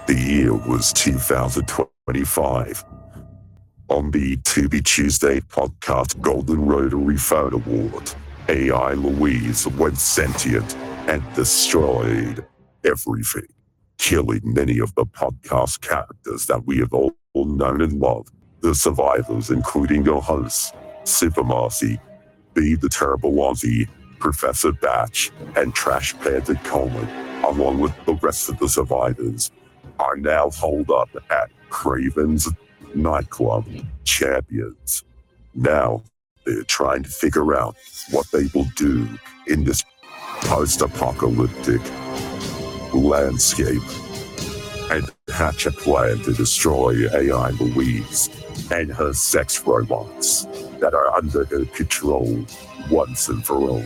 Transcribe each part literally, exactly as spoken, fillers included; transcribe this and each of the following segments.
The year was two thousand twenty-five. On the To Be Tuesday podcast Golden Rotary Phone Award, A I Louise went sentient and destroyed everything, killing many of the podcast characters that we have all known and loved. The survivors, including your hosts, Super Marcy, B the Terrible Ozzy, Professor Batch, and Trash Panda Coleman, along with the rest of the survivors, are now holed up at Craven's nightclub champions. Now, they're trying to figure out what they will do in this post-apocalyptic landscape and hatch a plan to destroy A I Louise and her sex robots that are under her control once and for all.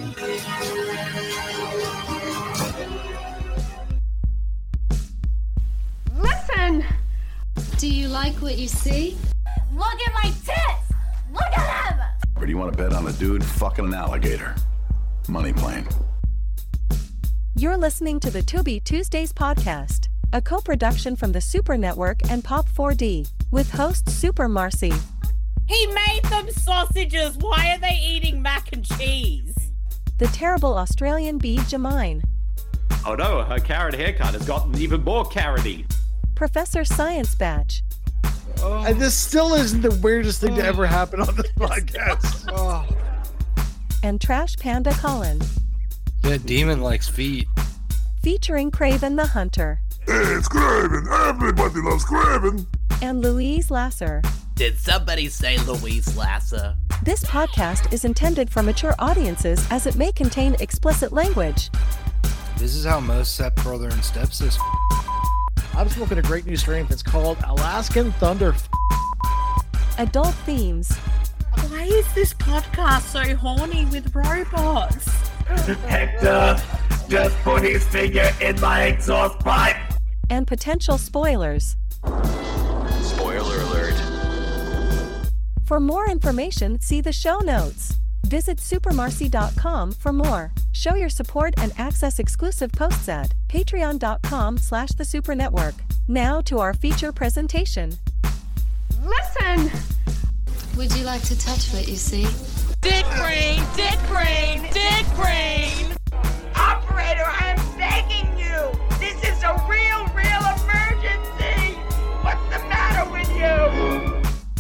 Listen! Do you like what you see? Look at my tits! Look at them! Or do you want to bet on a dude fucking an alligator? Money plane. You're listening to the To Be Tuesdays podcast, a co-production from the Super Network and Pop four D, with host Super Marcy. He made them sausages! Why are they eating mac and cheese? The terrible Australian bee Jamine. Oh no, her carrot haircut has gotten even more carroty. Professor Science Batch. Oh. And this still isn't the weirdest thing oh. to ever happen on this podcast. Oh. And Trash Panda Colin. That demon likes feet. Featuring Craven the Hunter. Hey, it's Craven! Everybody loves Craven! And Louise Lasser. Did somebody say Louise Lasser? This podcast is intended for mature audiences as it may contain explicit language. This is how most stepbrother and stepsister. I'm smoking a great new strain that's called Alaskan Thunder. Adult themes. Why is this podcast so horny with robots? Hector, just put his finger in my exhaust pipe. And potential spoilers. Spoiler alert. For more information, see the show notes. Visit super marcy dot com for more. Show your support and access exclusive posts at patreon dot com slash the super network. Now to our feature presentation. Listen! Would you like to touch what you see? Dick brain! Dick brain! Dick brain! Operator, I am begging you! This is a real, real emergency! What's the matter with you?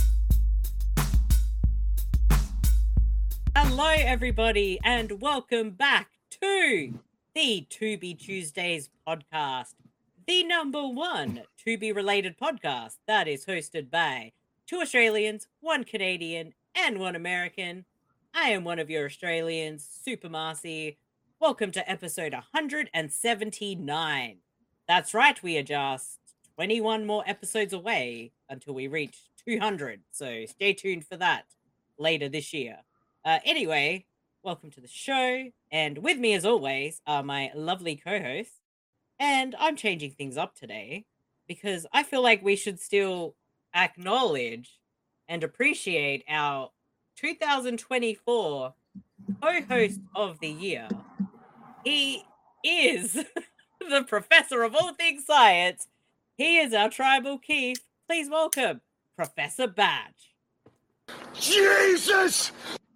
Hello, everybody, and welcome back to the To Be Tuesdays podcast, the number one To Be related podcast that is hosted by two Australians, one Canadian, and one American. I am one of your Australians, Super Marcy. Welcome to episode one hundred seventy-nine. That's right, we are just twenty-one more episodes away until we reach two hundred, so stay tuned for that later this year. Uh, anyway, welcome to the show, and with me as always are my lovely co-hosts, and I'm changing things up today because I feel like we should still acknowledge and appreciate our two thousand twenty-four co-host of the year. He is the professor of all things science. He is our tribal Keith. Please welcome Professor Batch. Jesus!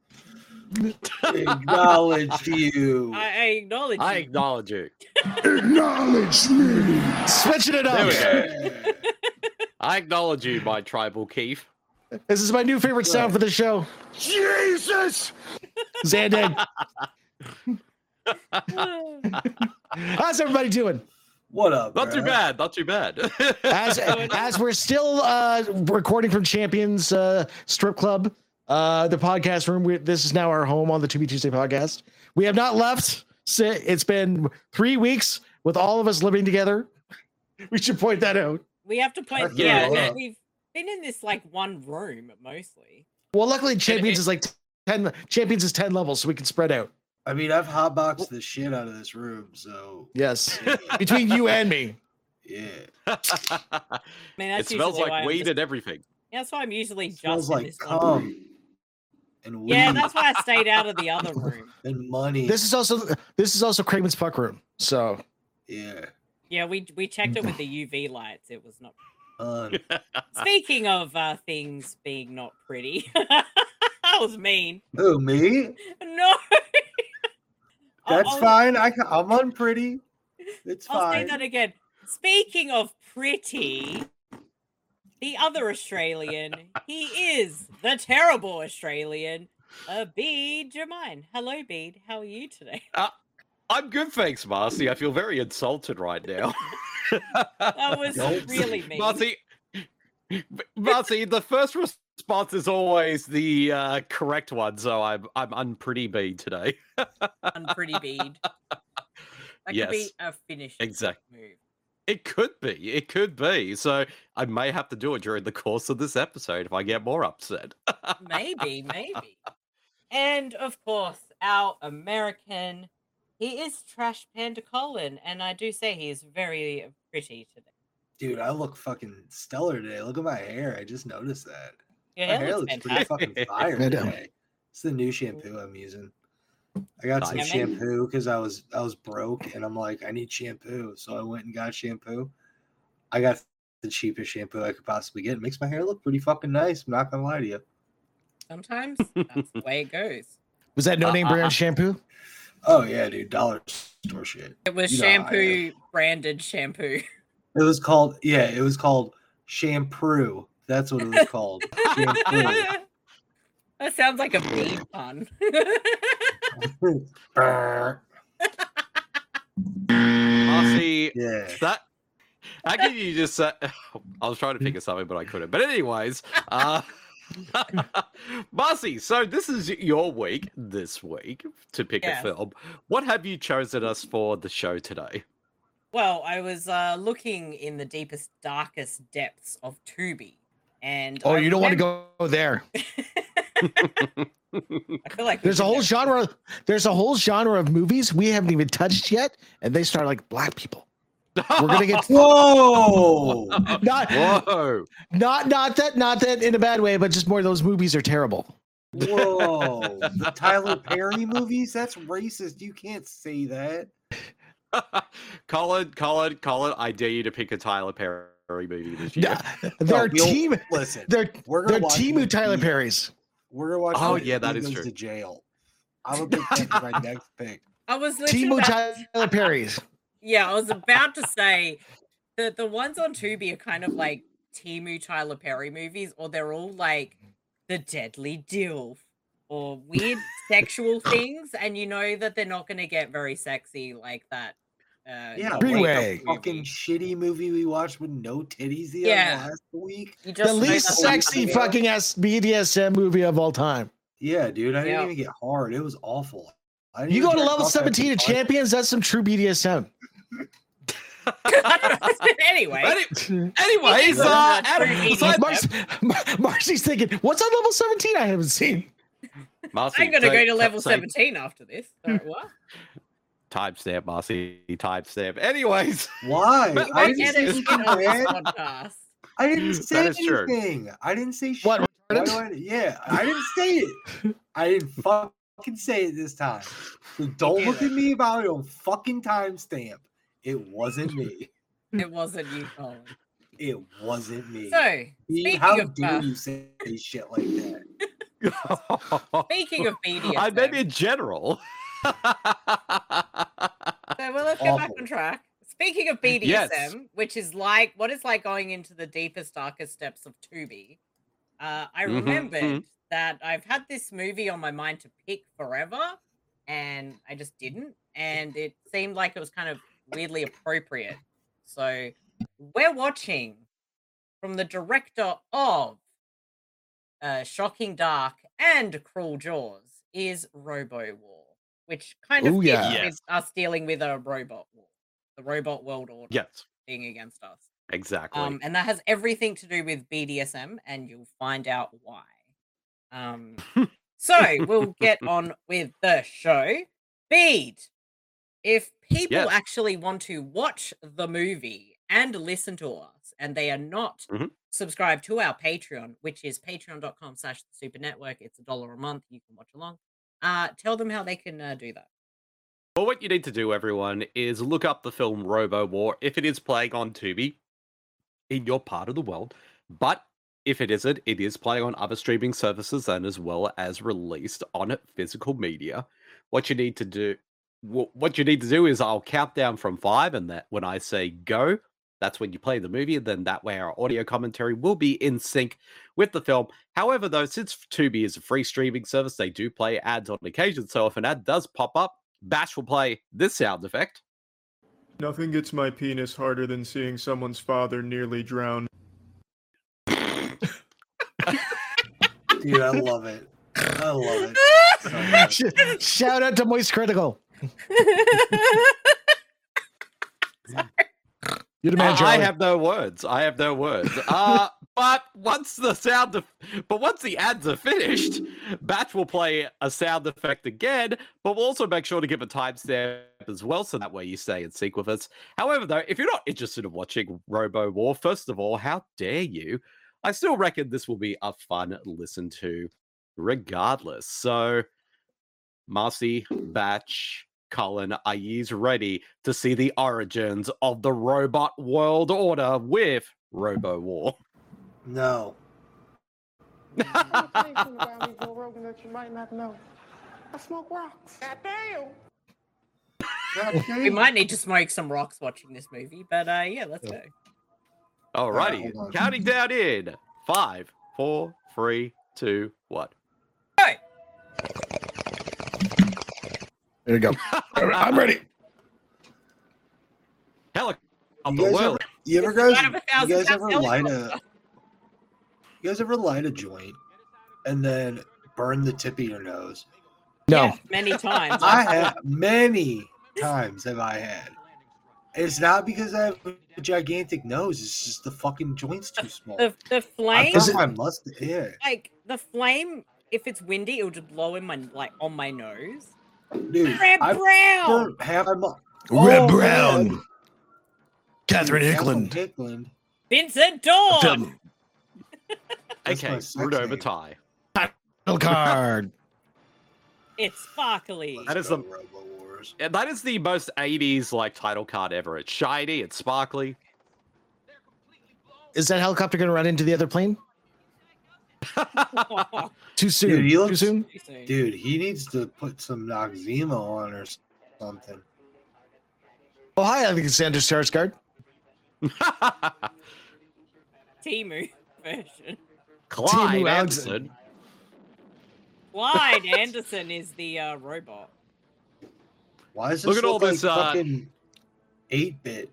Acknowledge you. I, I acknowledge I you. acknowledge you. Acknowledge me! Switching it up. There we go. I acknowledge you, my tribal Keith. This is my new favorite sound for the show. Jesus! Zandig. How's everybody doing? What up? Not bro? too bad. Not too bad. As as we're still uh, recording from Champions uh, Strip Club, uh, the podcast room. We, this is now our home on the To Be Tuesday podcast. We have not left. It's been three weeks with all of us living together. We should point that out. We have to point. Yeah, Yeah, yeah. we've been in this like one room mostly. Well, luckily Champions it- is like ten. Champions is ten levels, so we can spread out. I mean, I've hotboxed the shit out of this room, so Yes, between you and me. yeah. I mean, that's It smells usually why like I'm weed just- and everything. Yeah, that's why I'm usually It just smells in like this one room. cum and weed Yeah, that's why I stayed out of the other room. and money. This is also this is also Craven's puck room. So yeah. Yeah, we we checked it with the U V lights. It was not. Um, Speaking of uh, things being not pretty, that was mean. who, me? No, That's I'll- fine. I, ca- I'm unpretty. It's I'll say fine. that again. Speaking of pretty, the other Australian, he is the terrible Australian, uh, Bede Jermaine. Hello, Bede. How are you today? Uh, I'm good, thanks, Marcy. I feel very insulted right now. That was Don't- really mean. Marcy, Marcy, the first response is always the uh, correct one, so I'm I'm unpretty bee today. Unpretty Bede. That Yes. could be a finish Exact- move. It could be, it could be. So I may have to do it during the course of this episode if I get more upset. Maybe, maybe. And of course, our American, he is Trash Panda Colin, and I do say he is very pretty today. Dude, I look fucking stellar today. Look at my hair. I just noticed that. Your My hair hair looks looks pretty fantastic. fucking fire I know. today. It's the new shampoo I'm using. I got some Nice. Yeah, man. shampoo because I was I was broke and I'm like, I need shampoo. So I went and got shampoo. I got the cheapest shampoo I could possibly get. It makes my hair look pretty fucking nice. I'm not gonna lie to you. Sometimes that's the way it goes. Was that no name Uh, uh, brand uh. shampoo? Oh yeah, dude, dollar store shit. It was You know how I am. shampoo branded shampoo. It was called yeah, it was called shampoo. That's what it was called. Shampoo. That sounds like a bee pun. Brr. Marcy, Yeah. that how can you just say I was trying to think of something but I couldn't. But anyways, uh Marcy, so this is your week this week to pick Yes. a film. What have you chosen us for the show today? Well, I was uh, looking in the deepest, darkest depths of Tubi, and Oh, I you don't want to remem- go there. I feel like we There's a should whole go- genre. There's a whole genre of movies we haven't even touched yet, and they start like black people. We're gonna get Whoa! not Whoa. not not that not that in a bad way, but just more those movies are terrible. Whoa! The Tyler Perry movies? That's racist. You can't say that. Colin, Colin, Colin, I dare you to pick a Tyler Perry movie this year. Yeah, they're No, we'll- team. Listen, They're we're gonna they're watch team this Tyler week. Perry's. We're gonna watch. Oh, when yeah, that he is goes true. To jail. I'm a big fan of my next pick. I was literally Team about- Tyler Perry's. yeah, I was about to say that the ones on Tubi are kind of like Timu Tyler Perry movies, or they're all like the Deadly Dilf or weird sexual things, and you know that they're not going to get very sexy like that. Uh, Yeah, John Freeway. Wick like the movie. fucking shitty movie we watched with no titties the Yeah. other last week. You just The know least that's sexy not- fucking S B D S M movie of all time. Yeah, dude, I didn't Yeah. even get hard. It was awful. I didn't You even go to jerk level off after seventeen of five- Champions, that's some true B D S M. anyway, Any- anyways, uh, Adam, True besides- Marcy, Marcy's thinking, what's on level seventeen I haven't seen? Marcy, I'm going to so- go to level so- seventeen after this. So, what? Timestamp, Marcy. Timestamp. Anyways, Why? But I I didn't get say it anything, on this man. podcast. I didn't say That is true. anything. I didn't say shit. What, Why retarded? do I- yeah, I didn't say it. I didn't fucking say it this time. So don't look at me about it on fucking timestamp. It wasn't me. It wasn't you, Colin. It wasn't me. So, Pete, speaking how of dare uh, you say shit like that? speaking of B D S M, I maybe in general. so well, let's get back Awful. on track. Speaking of B D S M, Yes. which is like what is like going into the deepest, darkest steps of Tubi, uh, I Mhm, remembered mhm. that I've had this movie on my mind to pick forever, and I just didn't. And it seemed like it was kind of weirdly appropriate. So we're watching from the director of uh, Shocking Dark and Cruel Jaws is Robo War, which kind of Ooh, fits yeah. Yes. with us dealing with a robot war, the robot world order Yes, being against us. exactly. Um, and that has everything to do with B D S M, and you'll find out why. Um, so we'll get on with the show. Bede, if people Yes. actually want to watch the movie and listen to us, and they are not Mhm. subscribed to our Patreon, which is patreon.com slash the super network, it's a dollar a month, you can watch along. Uh, tell them how they can uh, do that. Well, we're what you need to do, everyone, is look up the film Robo War if it is playing on Tubi in your part of the world. But if it isn't, it is playing on other streaming services and as well as released on physical media. What you need to do, what you need to do is I'll count down from five, and that when I say go, that's when you play the movie. And then that way our audio commentary will be in sync with the film. However, though, since Tubi is a free streaming service, they do play ads on occasion. So if an ad does pop up, Bash will play this sound effect. Nothing gets my penis harder than seeing someone's father nearly drown. Dude, I love it. I love it. So much. Shout out to Moist Critical. You're the man, Uh, I have no words. I have no words. Uh, but once the sound, of, but once the ads are finished, Batch will play a sound effect again. But we'll also make sure to give a timestamp as well, so that way you stay in sync with us. However, though, if you're not interested in watching Robo War, first of all, how dare you? I still reckon this will be a fun listen to, regardless. So, Marcy, Batch, Colin, are you ready to see the origins of the robot world order with Robo War? No. I smoke rocks. Goddamn. We might need to smoke some rocks watching this movie, but uh, yeah, let's go. Alrighty, hold on. counting down in five, four, three, two, one. Go! There you go. I'm ready. Helicopter You guys ever, world. you ever guys, Out of a you thousand guys pounds ever light a, helicopter. you guys ever light a joint and then burn the tip of your nose? No. Yes, many times. I have many times have I had. It's not because I have a gigantic nose. It's just the fucking joint's too small. The, the I flame, thought my must. Yeah, like, the flame, if it's windy, it'll just blow in my, like, on my nose. dude. Red I Brown! burnt half my mu- Red Oh, Brown. man. Catherine Catherine Hickland. Hickland. Vincent Dawn! Film. That's Okay, my sex Rudo name. Matai. Title card. It's sparkly. That is Go, the- Robo Wars. And that is the most eighties like title card ever. It's shiny, it's sparkly. Is that helicopter going to run into the other plane? Too soon. Dude, he Too looks- soon. Dude, he needs to put some Noxzema on or something. Oh, hi, Alexander Skarsgård. Timu version. Clyde Timu Anderson. Clyde Anderson is the uh, robot. Why does this Look at look all like this, uh, fucking eight bit?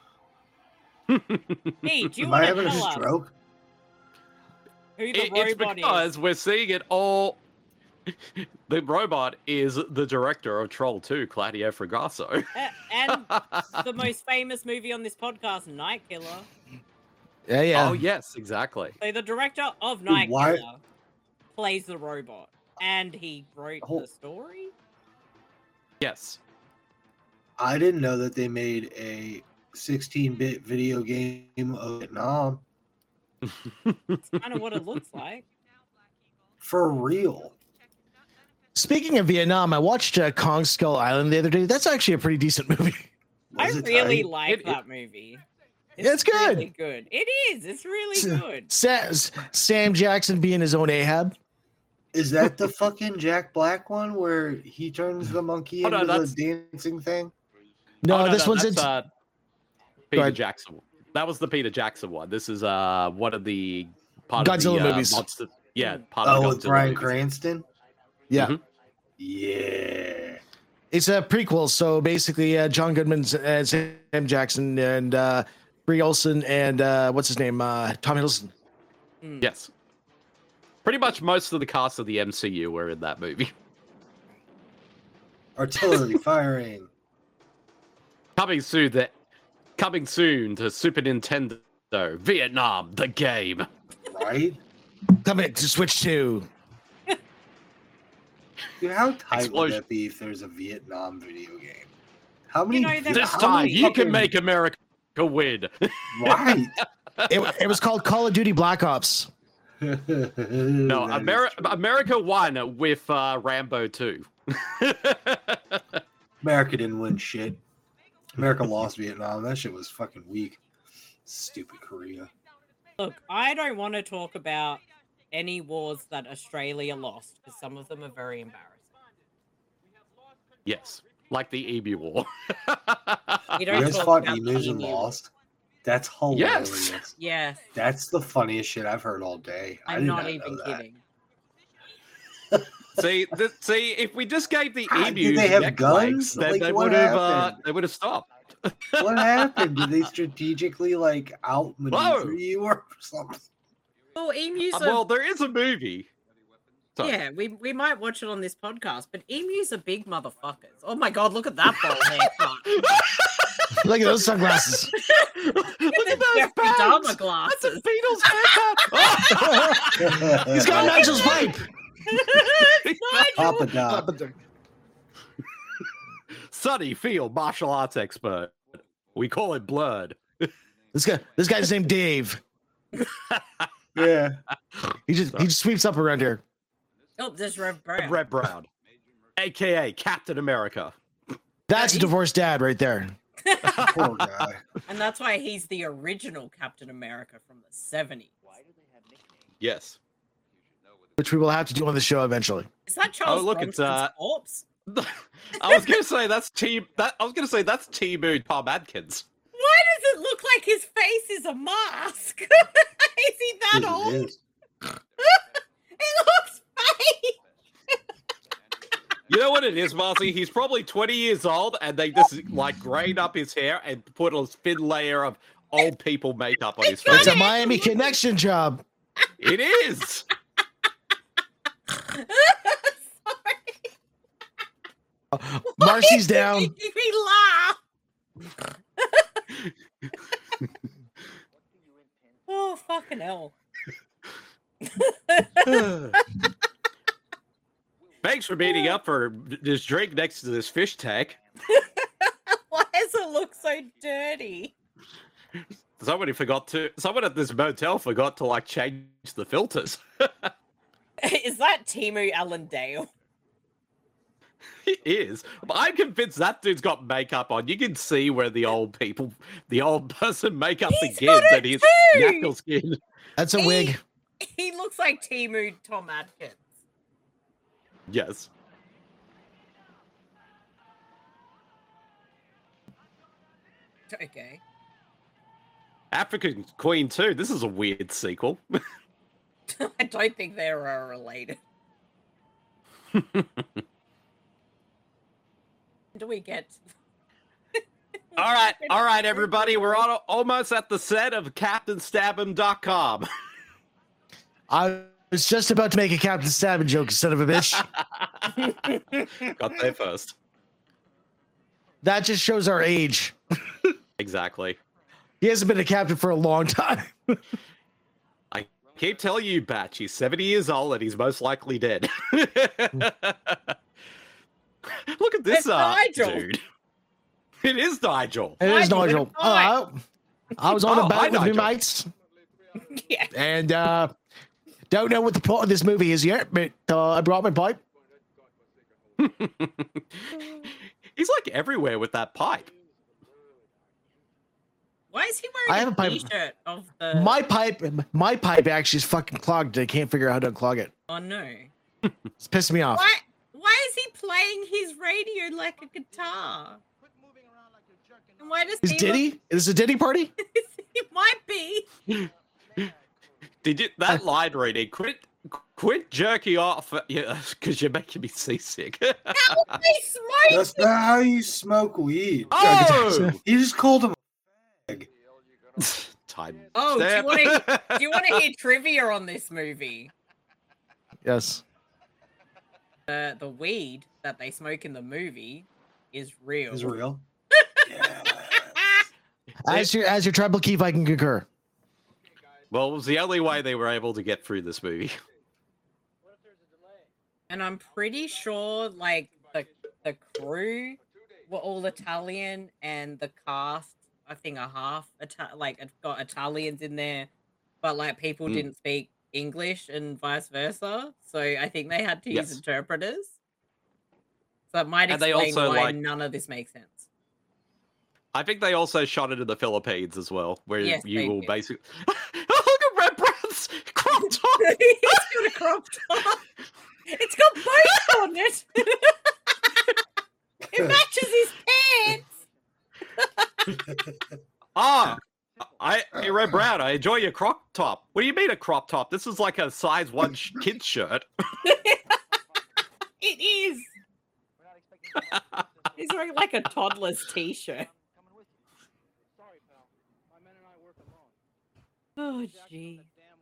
Hey, do you Am want I to having a tell us stroke? who the It- it's robot because is? we're seeing it all. The robot is the director of Troll two, Claudio Fragasso. A- and the most famous movie on this podcast, Night Killer. Yeah, yeah. Oh yes, exactly. So the director of Night why- Killer plays the robot, and he wrote Oh. the story. Yes. I didn't know that they made a sixteen bit video game of Vietnam. It's kind of what it looks like. For real. Speaking of Vietnam, I watched uh, Kong Skull Island the other day. That's actually a pretty decent movie. I Was it really tight? like It- it- that movie. It's good. Really good. It is. It's really good. Sa- Sam Jackson being his own Ahab. Is that the fucking Jack Black one where he turns the monkey Oh, no, into that's- the dancing thing? No, Oh, this one's that's, in. uh, Peter ahead. Jackson. That was the Peter Jackson one. This is uh one of the part Godzilla of the, uh, movies. Monster, yeah, part of Oh, the with Godzilla Bryan movies. Cranston? yeah. Mhm. Yeah. It's a prequel. So basically, uh, John Goodman and Sam Jackson and uh, Brie Olson and uh, what's his name? Uh, Tom Hiddleston. Mm. Yes. Pretty much most of the cast of the M C U were in that movie. Artillery firing. Coming soon, that coming soon to Super Nintendo, Vietnam, the game. Right? Coming to Switch two. Dude, how tight would Explosion. that be if there's a Vietnam video game? How many? know, there's This how time many you can fucking- make America win. Right. It, it was called Call of Duty Black Ops. No, no, Ameri- America won with uh, Rambo two. America didn't win shit. America lost Vietnam. That shit was fucking weak. Stupid Korea. Look, I don't want to talk about any wars that Australia lost because some of them are very embarrassing. Yes, like the Emu War. We You don't guys talk fought about the emus and emu. lost? That's hilarious. Yes. Yes, That's the funniest shit I've heard all day. I I'm did not not even know that. kidding. see, th- see, if we just gave the God, did emus they have neck guns? legs, then Like, they what would have uh, happened? they would have stopped. What happened? Did they strategically like outmaneuver Whoa. you or something? Well, emus Uh, are well, there is a movie. Sorry. yeah, we we might watch it on this podcast, but emus are big motherfuckers. Oh my god, look at that bald haircut. Look at those sunglasses. Look at those Jeffrey Dahmer glasses. Beatles haircut. He's got Nigel's pipe. Papa Doc. Sonny Field, martial arts expert. We call it Blood. This guy, this guy's named Dave. Yeah. He just he just sweeps up around here. Oh, there's Rev Brown. Red Brown, aka Captain America. That's a divorced dad right there. Poor guy. And that's why he's the original Captain America from the seventies. Yes. Which we will have to do on the show eventually. Is that Charles Oh, look, it's, Bronson's uh, corpse? I was gonna say that's T. That I was gonna say that's T-Moon Tom Adkins. Why does it look like his face is a mask? Is he that It old? is. It looks fake. You know what it is, Marcy? He's probably twenty years old, and they just like grained up his hair and put a thin layer of old people makeup on his It's face. a Miami Connection job. It is. Marcy's down. Making me laugh. Oh fucking hell! Thanks for meeting up for this drink next to this fish tank. Why does it look so dirty? Somebody forgot to. Someone at this motel forgot to like change the filters. Is that Timu Allendale? It is. But I'm convinced that dude's got makeup on. You can see where the old people, the old person makeup He's begins got it and his too! natural skin. That's a He- wig. He looks like Timu Tom Adkins. Yes. Okay. African Queen too. This is a weird sequel. I don't think they're uh, related. Do we get? All right, all right, everybody. We're on, almost at the set of Captain Stab Him dot com. I was just about to make a Captain Stabbing joke, son of a bitch. Got there first. That just shows our age. Exactly. He hasn't been a captain for a long time. I keep telling you, Batch, he's seventy years old and he's most likely dead. Look at this It's uh, Nigel. dude. It is Nigel. It is Nigel, Nigel. it's Oh, I, I was on Oh, a hi, boat with me Nigel. mates, Yeah. and uh, don't know what the plot of this movie is yet, but uh, I brought my pipe. He's like everywhere with that pipe. Why is he I wearing have a a pipe. t-shirt of the? My pipe, my pipe actually is fucking clogged. I can't figure out how to unclog it. Oh no! It's pissing me off. Why? Why is he playing his radio like a guitar? And why does Is he Diddy? Look... Is this a Diddy party? It might be. Did you that line reading? Quit, quit jerking off, yeah, because you're making me seasick. How would they smoke? That's not how you smoke weed. Oh! You just called him. Time. Oh, do you stamp. want to? Do you want to hear trivia on this movie? Yes. Uh, the weed that they smoke in the movie is real. Is real. As your as your tribal chief, I can concur. Well, it was the only way they were able to get through this movie. And I'm pretty sure, like the the crew were all Italian, and the cast, I think, are half Ita- like it's got Italians in there, but like people Mm. didn't speak English and vice versa. So I think they had to use Yes. interpreters. So it might And they explain also, why like- none of this makes sense. I think they also shot it in the Philippines as well, where Yes, you they will did. basically. Look at Red Brown's crop top. He's got a crop top. It's got boats on it. It matches his pants. Ah, I hey, Red Brown. I enjoy your crop top. What do you mean a crop top? This is like a size one sh- kid shirt. It is. He's wearing like a toddler's t-shirt. Oh, gee.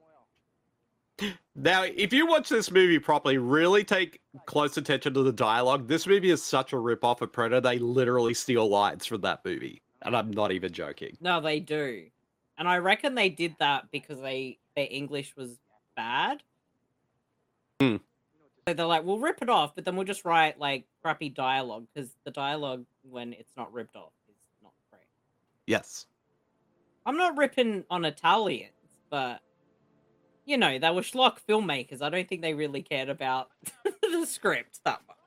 Now, if you watch this movie properly, really take close attention to the dialogue. This movie is such a rip-off of Predator. They literally steal lines from that movie. And I'm not even joking. No, they do. And I reckon they did that because they their English was bad. Hmm. So they're like, we'll rip it off, but then we'll just write like crappy dialogue because the dialogue when it's not ripped off is not great. Yes. I'm not ripping on Italians, but you know, they were schlock filmmakers. I don't think they really cared about the script that much.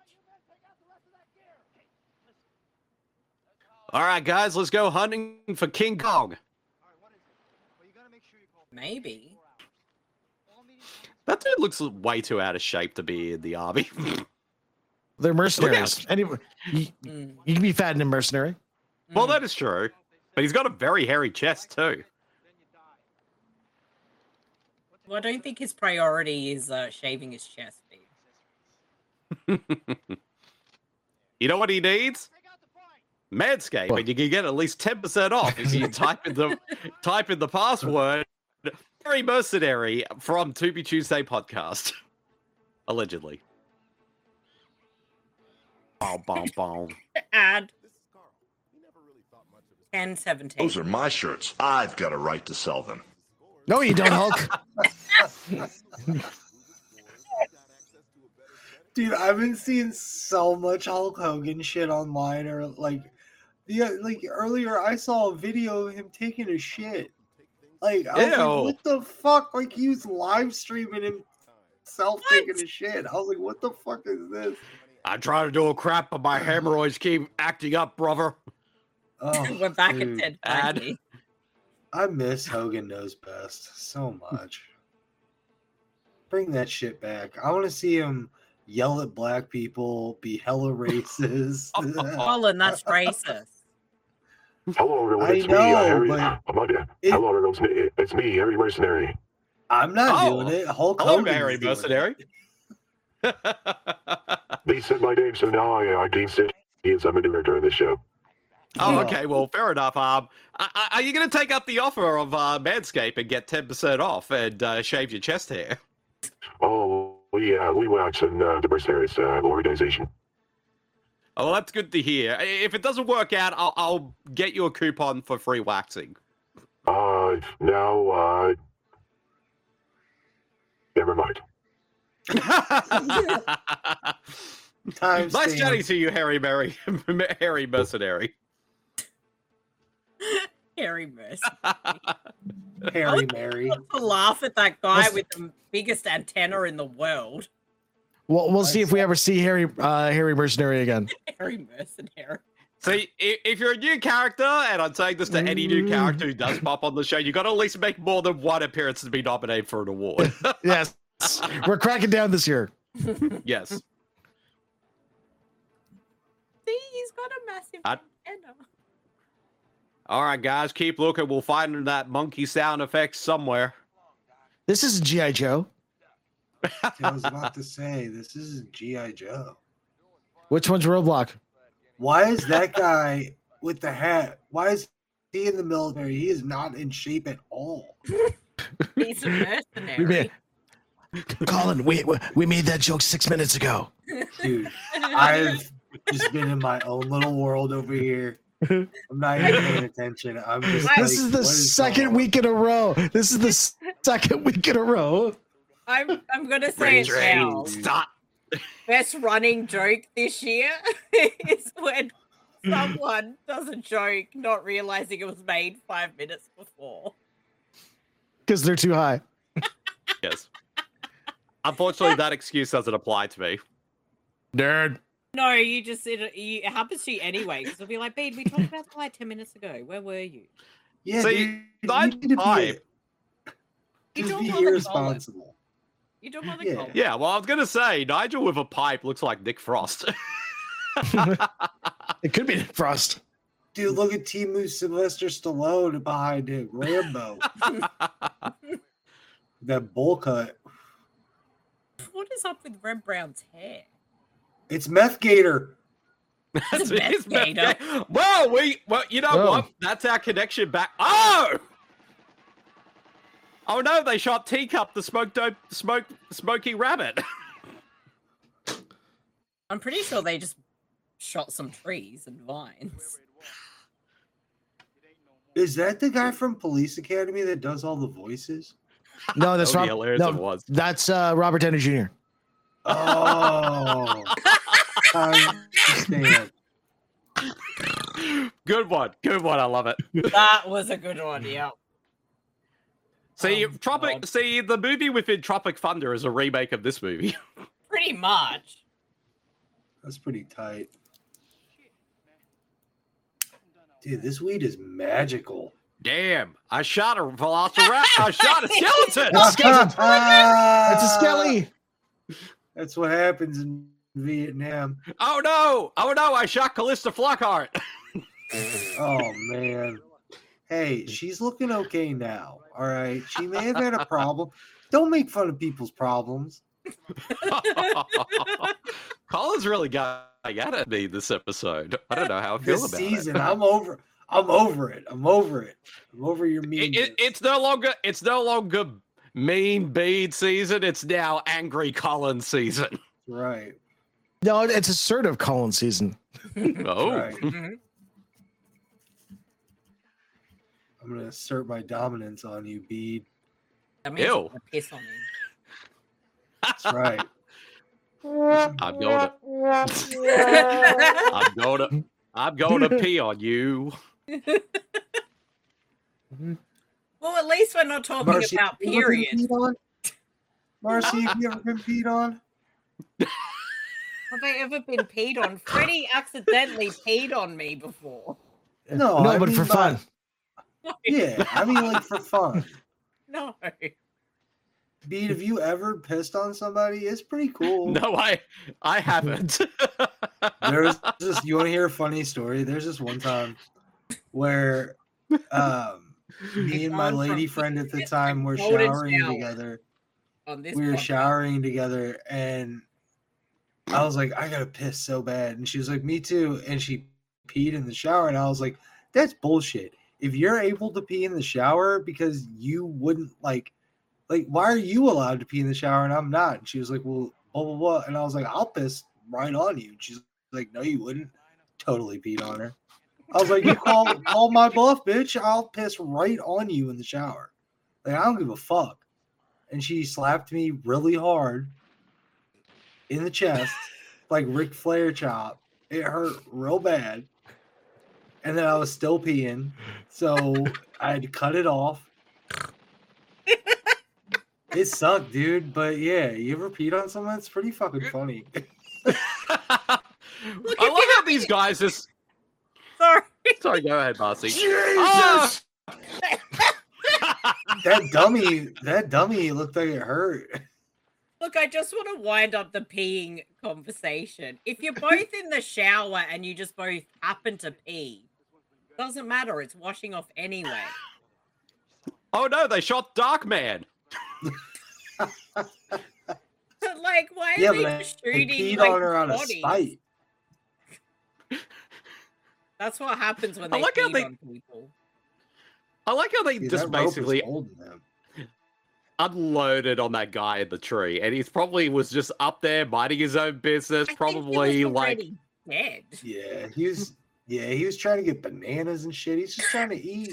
All right, guys, let's go hunting for King Kong. Maybe. That dude looks way too out of shape to be in the army. They're mercenaries. Anyway, you, Mm. you can be fat and a mercenary. Well, that is true. But he's got a very hairy chest, too. Well, I don't think his priority is uh, shaving his chest. Babe. You know what he needs? Manscaped, and you can get at least ten percent off if you type in the type in the password Harry Mercenary from To Be Tuesday podcast. Allegedly. Bow, bow, bow. Ad. ten seventeen. Those are my shirts. I've got a right to sell them. No, you don't, Hulk. Dude, I've been seeing so much Hulk Hogan shit online, or like, yeah, like earlier I saw a video of him taking a shit. Like, I was Ew. like, what the fuck? Like, he was live streaming himself taking a shit. I was like, what the fuck is this? I try to do a crap, but my hemorrhoids keep acting up, brother. Oh, We're back dude. at Ted Ad. Bundy. I miss Hogan Knows Best so much. Bring that shit back. I want to see him yell at black people, be hella racist. Colin, that's racist. Hello, everyone. I It's know, me, uh, Harry. but I'm on it- Hello, everyone. It's me, it's me, Harry Mercenary. I'm not Oh, doing it. Hulk Hello, Hogan's Harry doing Mercenary. it. They said my name, so now I, I gained sentience. I'm a director in this show. Oh, okay. Well, fair enough. Um, I- I- are you going to take up the offer of uh, Manscaped and get ten percent off and uh, shave your chest hair? Oh, yeah, we wax in uh, the Mercenaries uh, organization. Oh, well, that's good to hear. I- If it doesn't work out, I'll, I'll get you a coupon for free waxing. Uh, now, uh, never mind. Time Nice stamp. chatting to you, Harry Mary, Harry Mercenary. Harry Mercy. Harry Mary. To laugh at that guy with the biggest antenna in the world. We'll, we'll see if we ever see Harry uh, Harry Mercenary again. Harry Mercenary. See, i- if you're a new character, and I'm saying this to any new character who does pop on the show, you got to at least make more than one appearance to be nominated for an award. Yes, we're cracking down this year. Yes. See, he's got a massive I- antenna. All right, guys, keep looking. We'll find that monkey sound effect somewhere. This is G I Joe. I was about to say, this isn't G I Joe. Which one's Roadblock? Why is that guy with the hat? Why is he in the military? He is not in shape at all. He's a We mercenary. made, Colin, we we made that joke six minutes ago. Dude, I've just been in my own little world over here. I'm not even paying attention. I'm just like, This is the what is second going on? week in a row. This is the s- second week in a row. I'm I'm gonna say it now. Stop. Best running joke this year is when someone does a joke not realizing it was made five minutes before. Because they're too high. Yes. Unfortunately, that excuse doesn't apply to me. Nerd. No, you just it, you, it happens to you anyway. Because it'll be like, Bede, we talked about that like ten minutes ago. Where were you? Yeah, See, dude, I- you need to be, I- You just don't be want the irresponsible. You don't want the Yeah. collar. Yeah, well, I was gonna say Nigel with a pipe looks like Nick Frost. It could be Nick Frost. Dude, look at Timu Sylvester Stallone behind him. Rambo. That bowl cut. What is up with Red Brown's hair? It's Meth Gator. That's It Meth is Meth Gator. Gator. Well, we well, you know Oh. what? That's our connection back. Oh, oh no! They shot Teacup, the smoke dope, smoke smoky rabbit. I'm pretty sure they just shot some trees and vines. Is that the guy from Police Academy that does all the voices? No, that's That would be Rob- hilarious no, if it was. that's uh, Robert Downey Junior Oh. I understand. Good one, good one. I love it. That was a good one, yeah. See, Oh, Tropic. God. See, the movie within Tropic Thunder is a remake of this movie. Pretty much. That's pretty tight. Dude, this weed is magical. Damn! I shot a velociraptor. I shot a skeleton. It's a skeleton. It's a skelly. That's what happens in Vietnam. Oh no! Oh no! I shot Callista Flockhart. Oh man. Hey, she's looking okay now. All right. She may have had a problem. Don't make fun of people's problems. Colin's really got at me this episode. I don't know how I feel This about season, it. I'm over. I'm over it. I'm over it. I'm over your mean. It, it- it's no longer. It's no longer mean Bede season. It's now angry Colin season. Right. No, it's assertive Colin season. Oh. Right. I'm gonna assert my dominance on you, Bede. That means Ew. you're gonna piss on me. That's right. I'm going to. I'm going to. I'm going to pee on you. Well, at least we're not talking Marcy, about have you ever been periods. peed on? Marcy, have you ever been peed on? Have I ever been peed on? Freddie accidentally peed on me before. No, no, I but mean, for like- fun. Yeah, I mean like for fun. No. Bede, have you ever pissed on somebody? It's pretty cool. No, I. I haven't. There's just you want to hear a funny story? There's this one time where um me and my Gone from lady friend at the piss to time were golden showering shower together. On this We were podcast. showering together and I was like, I gotta piss so bad. And she was like, me too. And she peed in the shower. And I was like, that's bullshit. If you're able to pee in the shower because you wouldn't like, like, why are you allowed to pee in the shower and I'm not? And she was like, well, blah, blah, blah. And I was like, I'll piss right on you. And she's like, no, you wouldn't. Totally peed on her. I was like, you call, call my bluff, bitch. I'll piss right on you in the shower. Like, I don't give a fuck. And she slapped me really hard in the chest, like Ric Flair chop. It hurt real bad. And then I was still peeing. So I had to cut it off. It sucked, dude. But yeah, you ever peed on someone? It's pretty fucking funny. I love how these guys just. Sorry. Sorry, go ahead, Marcy. Jesus! That dummy, that dummy looked like it hurt. Look, I just want to wind up the peeing conversation. If you're both in the shower and you just both happen to pee, doesn't matter. It's washing off anyway. Oh no, they shot Darkman. But like, why are Yeah, they but I, just I shooting peed like, on her out of bodies? spite. That's what happens when I they like how peed they- on people. I like how they Dude, just that rope is basically holding them. unloaded on that guy in the tree, and he's probably was just up there minding his own business, I probably think he was like. already dead. Yeah, he was. Yeah, he was trying to get bananas and shit. He's just trying to eat.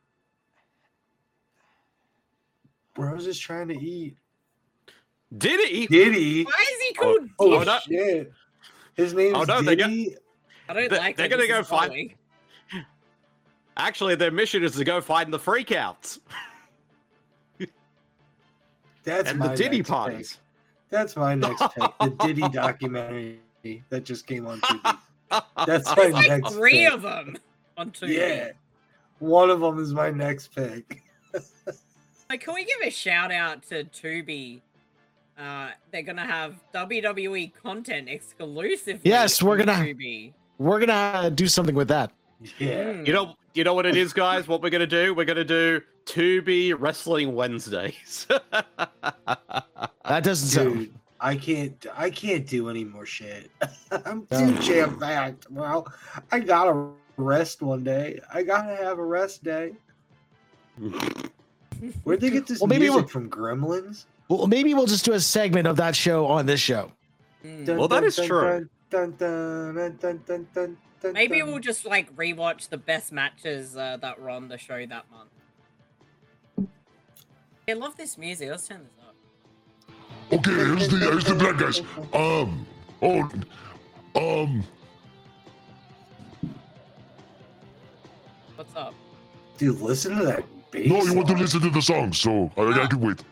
Bro's just trying to eat. Did he? Did he? Why is he called Oh, Oh, no. shit! His name's Oh, no, they got- Diddy. I don't They- like they're where gonna this go is find- going. Actually, their mission is to go find the freakouts That's and my the Diddy next parties. pick. That's my next pick. The Diddy documentary. that just came on Tubi. That's my There's like next three pick. of them on Tubi. Yeah, one of them is my next pick. Like, can we give a shout out to Tubi? Uh, they're gonna have W W E content exclusively. Yes, we're on gonna Tubi. we're gonna uh, do something with that. Yeah. You know, you know what it is, guys. What we're gonna do? We're gonna do Tubi Wrestling Wednesdays. That doesn't sound. Dude, I can't. I can't do any more shit. I'm too jam packed, bro. I gotta rest one day. I gotta have a rest day. Where'd they get this Well, maybe music we'll- from? Gremlins? Well, maybe we'll just do a segment of that show on this show. Dun, Well, that dun, is dun, true. Dun, dun, dun, dun, dun, dun, dun, Maybe dun. we'll just like rewatch the best matches uh, that were on the show that month. I love this music. Let's turn this up. Okay, here's the here's the bad guys. Um, oh, um, What's up? Dude, listen to that bass. no, you want to line. listen to the song, so I, I can wait.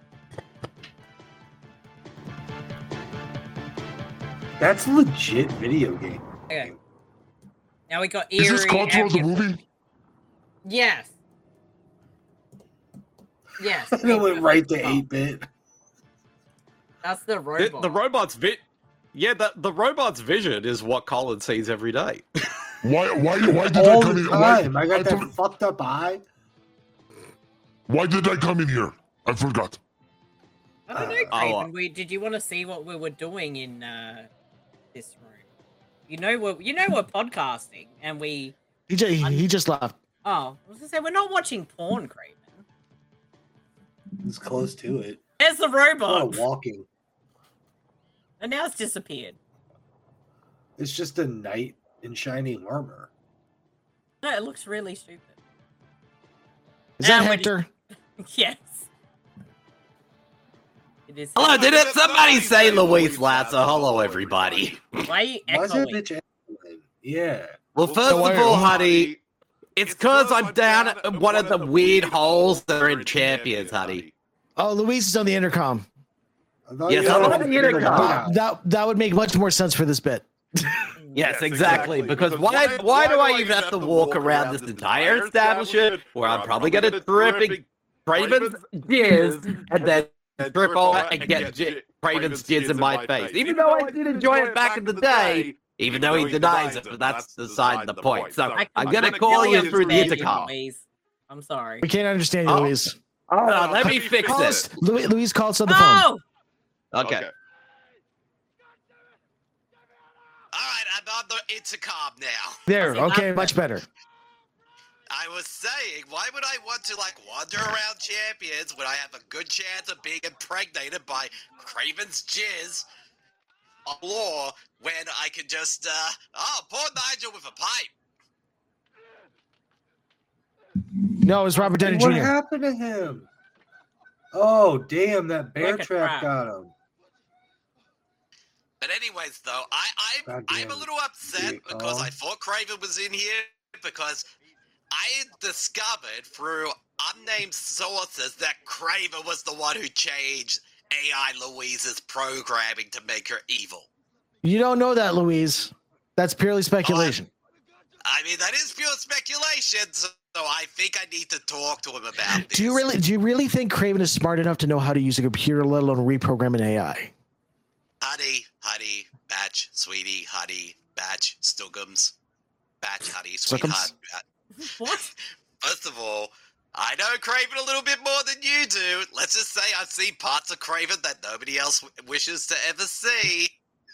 That's a legit video game. Okay. Now we got Is this Eerie Contra and the movie? Yes. Yes. It went right to eight bit. That's the The, robot. the robot's vi- Yeah, the, the robot's vision is what Colin sees every day. Why why why did All I come the in? Why, time. I got I that thought- fucked up eye. why did I come in here? I forgot. I don't know, Uh, Craven. oh, uh, we, did you want to see what we were doing in uh, this room? You know we're you know we're podcasting, and we. He just, he just left. Oh, I was gonna say we're not watching porn, Craven. It's close to it. There's the A lot robot, of walking. and now it's disappeared. It's just a knight in shiny armor. No, it looks really stupid. Is that Now when Hector? Yes. It is. Hello, did it? Somebody say Luis Latzo. Hello, everybody. Why are you Why is that echoing? bitch echoing? Yeah. Well, first of all, honey, it's because I'm down at one of the weird holes that are in Champions, honey. Oh, Luis is on the intercom. I thought Yes, you I'm were on the in the intercom. dugout. That that would make much more sense for this bit. Yes, exactly. Because why why do I even have to walk around this entire establishment where I'm probably gonna trip and Craven's jizz and then trip over and get j- Craven's jizz in my face? Even though I did enjoy it back in the day, even though he denies it, but that's beside the point. So I I'm can gonna call you through the understand you, intercom. Louise. I'm sorry. We can't understand you, Oh. Luis. Hold on, let me fix Call us, it. Luis, Luis calls on the phone. Oh, Okay. All right, I'm on the intercom now. There, Does he okay, laugh? much better. I was saying, why would I want to like wander around Champions when I have a good chance of being impregnated by Craven's jizz on law when I can just uh oh poor Nigel with a pipe. No, it was Robert Downey What Junior happened to him? Oh, damn, that bear Like a trap trap. got him. But anyways, though, I I'm God I'm a damn. little upset Big because call. I thought Craven was in here because I discovered through unnamed sources that Craven was the one who changed A I Louise's programming to make her evil. You don't know that, Luis. That's purely speculation. I mean, that is pure speculation, so I think I need to talk to him about this. Do you really do you really think Craven is smart enough to know how to use a computer, let alone reprogram an A I? Honey, honey, batch, sweetie, honey, batch, Stugums, batch, honey, Stuckums? sweetheart. bat- what? First of all, I know Craven a little bit more than you do. Let's just say I've seen parts of Craven that nobody else w- wishes to ever see.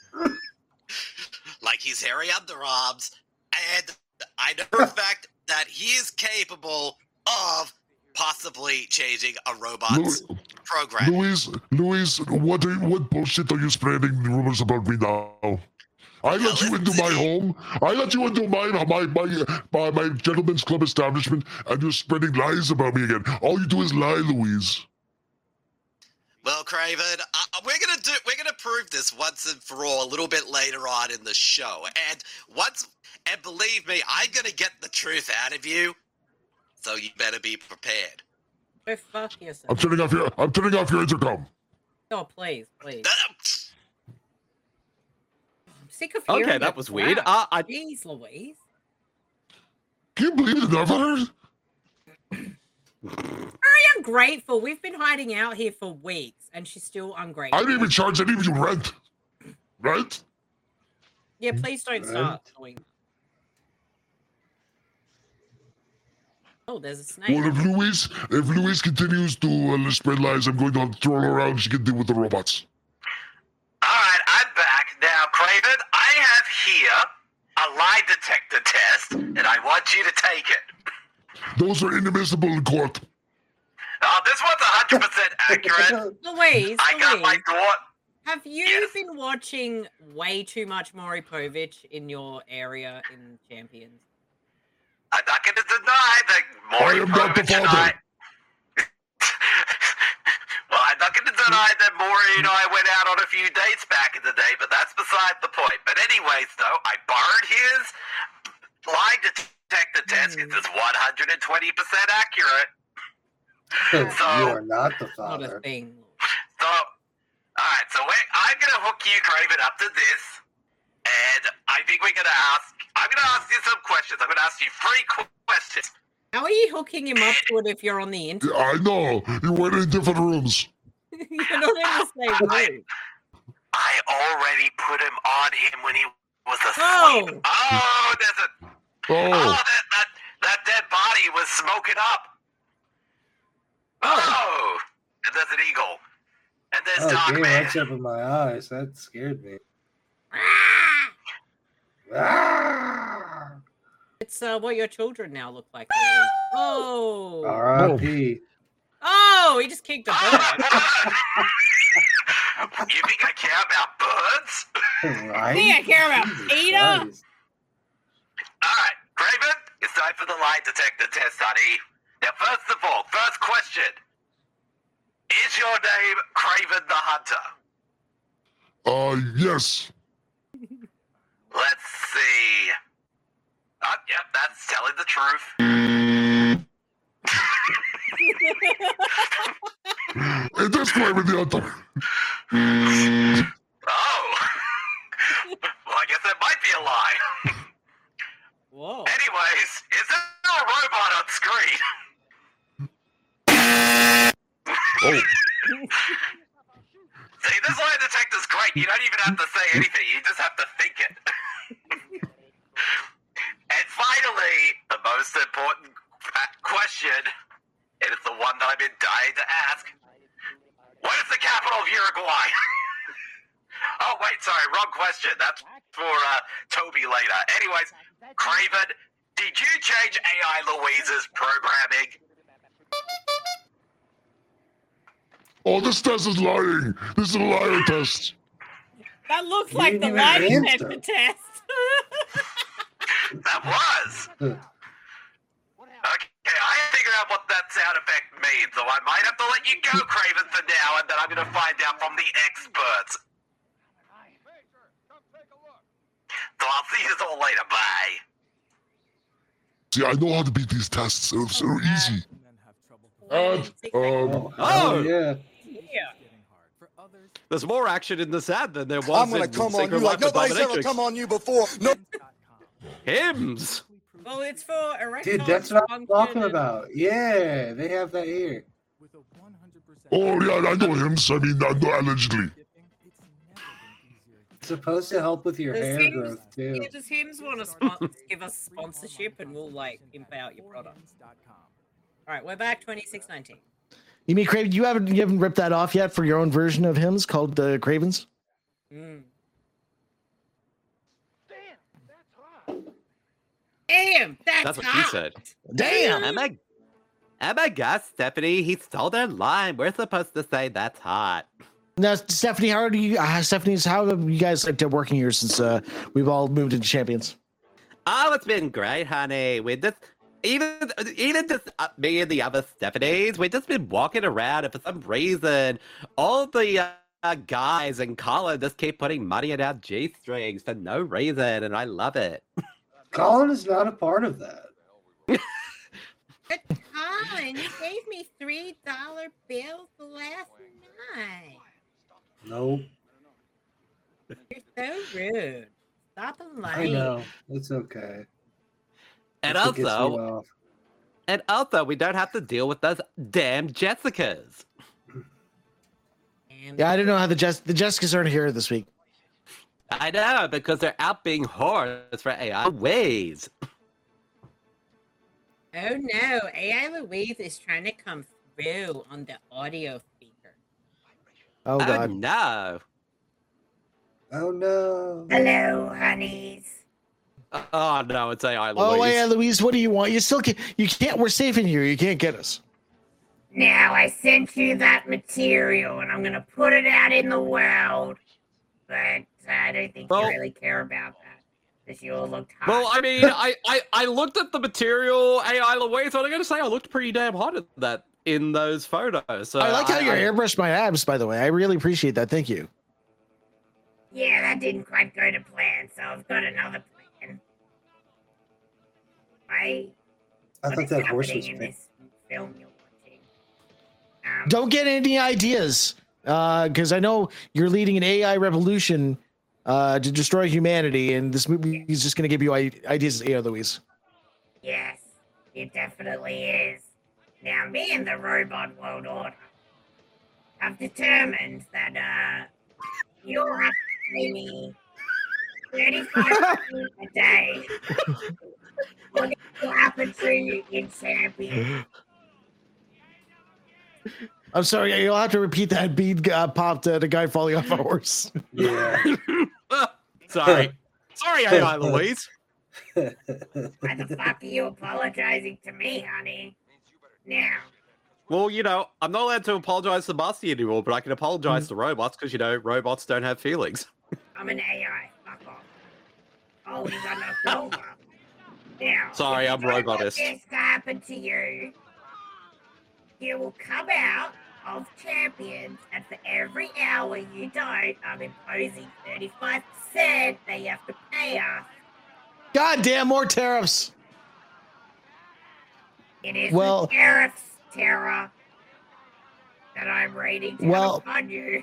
Like his hairy underarms. And I know for a fact that he is capable of possibly changing a robot's Lu- program. Luis, Luis, what are, what bullshit are you spreading rumors about me now? I let you into my home. I let you into my my my my, my gentleman's club establishment, and you're spreading lies about me again. All you do is lie, Louise. Well, Craven, uh, we're gonna do we're gonna prove this once and for all a little bit later on in the show. And once and believe me, I'm gonna get the truth out of you. So you better be prepared. Go fuck I'm yourself. turning off your I'm turning off your intercom. Oh, please, please. sick of hearing Okay, that it was weird. crap. Uh, I... Jeez Louise. Can you believe it never? Very ungrateful. We've been hiding out here for weeks, and she's still ungrateful. I didn't even charge any of you rent. Right? Yeah, please don't start doing. Oh, there's a snake. Well, if Louise, if Louise continues to uh, spread lies, I'm going to throw her around. She can deal with the robots. All right, I'm back now, Craven. I have here a lie detector test, and I want you to take it. Those are inadmissible in court. Uh, this one's one hundred percent accurate. Louise, I got Louise, my door. have you been watching way too much Maury Povich in your area in Champions? I'm not going to deny that Maury I am not the Povich and father. I... Well, I'm not going to deny that Maury and I went out on a few dates back in the day, but that's beside the point. But anyways, though, I borrowed his lie detector test because it's one hundred twenty percent accurate. So, you are not the Not a father. thing. so, all right, so wait, I'm going to hook you, Craven, up to this. And I think we're going to ask, I'm going to ask you some questions. I'm going to ask you three qu- questions. How are you hooking him up to it if you're on the internet? I know. You went in different rooms. You're not in the same room. I already put him on him when he was Oh. asleep. Oh, there's a... Oh. Oh, that, that, that dead body was smoking up. Oh. And there's an eagle. And there's Oh, Dog damn, Man. that's up in my eyes. That scared me. It's uh, what your children now look like. Louise. Oh. R I P Oh, he just kicked a bird. You think I care about birds? Right? think I care about Jesus Peter? Christ. All right, Craven, it's time for the lie detector test, honey. Now, first of all, first question. Is your name Craven the Hunter? Uh, yes. Let's see. Oh, yep, that's telling the truth. It is Craven the Hunter. Oh. Well, I guess that might be a lie. Whoa. Anyways, is there a robot on screen? Oh. See, this lie detector's great. You don't even have to say anything. You just have to think it. And finally, the most important question, and it's the one that I've been dying to ask. What is the capital of Uruguay? Oh, wait, sorry, wrong question. That's for uh, Toby later. Anyways, Craven, did you change A I Louise's programming? Oh, this test is lying. This is a liar test. That looks You like the didn't lie even detector answer. test. That was. Okay, I figured out what that sound effect means, so I might have to let you go, Craven, for now, and then I'm going to find out from the experts. So I'll see you all later. Bye. See, I know how to beat these tests. They're so easy. And, um, Oh, yeah. There's more action in this ad than there was I'm gonna in come on Secret you like Life of nobody's ever Dominatrix. come on you before. No. Hymns. Well, it's for erectile Dude, that's what I'm dysfunction talking and- about. Yeah, they have that here. oh, yeah, I know him. I mean, I know allegedly. It's supposed to help with your Does hair Hims, growth, too. yeah, does Hims want to spon- give us sponsorship and we'll like imp out your product? All right, we're back twenty-six nineteen. You mean Craven? You haven't you haven't ripped that off yet for your own version of hymns called uh, Cravens? Mm. Damn, that's, That's what hot. she said. Damn. Oh my, oh my gosh, Stephanie, he stole their line. We're supposed to say that's hot. Now, Stephanie, how do you? Uh, Stephanie's how have you guys like working here since uh, we've all moved into champions? Oh, it's been great, honey. We just even even just uh, me and the other Stephanies, we've just been walking around, and for some reason, all the uh, uh, guys in Colin just keep putting money in our G strings for no reason, and I love it. Colin is not a part of that. Colin, you gave me three dollar bills last night. Nope. You're so rude. Stop and I know. It's okay. And That's what gets me also, off. and also, we don't have to deal with those damn Jessicas. Yeah, I didn't know how the Jess the Jessicas aren't here this week. I know, because they're out being whores for A I ways. Oh no, A I Louise is trying to come through on the audio speaker. Oh God. no. Oh no. Hello, honeys. Oh no, it's A I Louise. Oh yeah, Louise, what do you want? You still can't. You can't. We're safe in here. You can't get us. Now, I sent you that material, and I'm gonna put it out in the world. But I don't think Well- you really care about that. Because you all looked hot. Well, I mean, I, I, I looked at the material A I Louise, and I'm gonna say I looked pretty damn hot at that in those photos. So I like how you I- airbrushed my abs, by the way. I really appreciate that. Thank you. Yeah, that didn't quite go to plan, so I've got another plan. I. I what thought is that horse happening was in pink. this film you're watching? Um, Don't get any ideas, because I know you're leading an A I revolution uh, to destroy humanity, and this movie is just going to give you i- ideas. Yeah, Louise. Yes, it definitely is. Now, me and the robot world order have determined that uh, you'll have to pay me thirty-five dollars a day. What will happen to you in Champion? I'm sorry. You'll have to repeat that. Bead uh, popped at a guy falling off a horse. Yeah. Sorry, sorry, A I Louise. Why the fuck are you apologizing to me, honey? Now, Well, you know, I'm not allowed to apologize to Basti anymore, but I can apologize to robots because you know robots don't have feelings. I'm an A I. Fuck off. Oh, he got knocked over. Now, Sorry, if I'm you don't want robotist. this to happen to you, you will come out of Champions, and for every hour you don't, I'm imposing thirty-five percent that you have to pay us. God damn, more tariffs. It is Well- the tariffs, Tara, that I'm raiding down Well- upon you.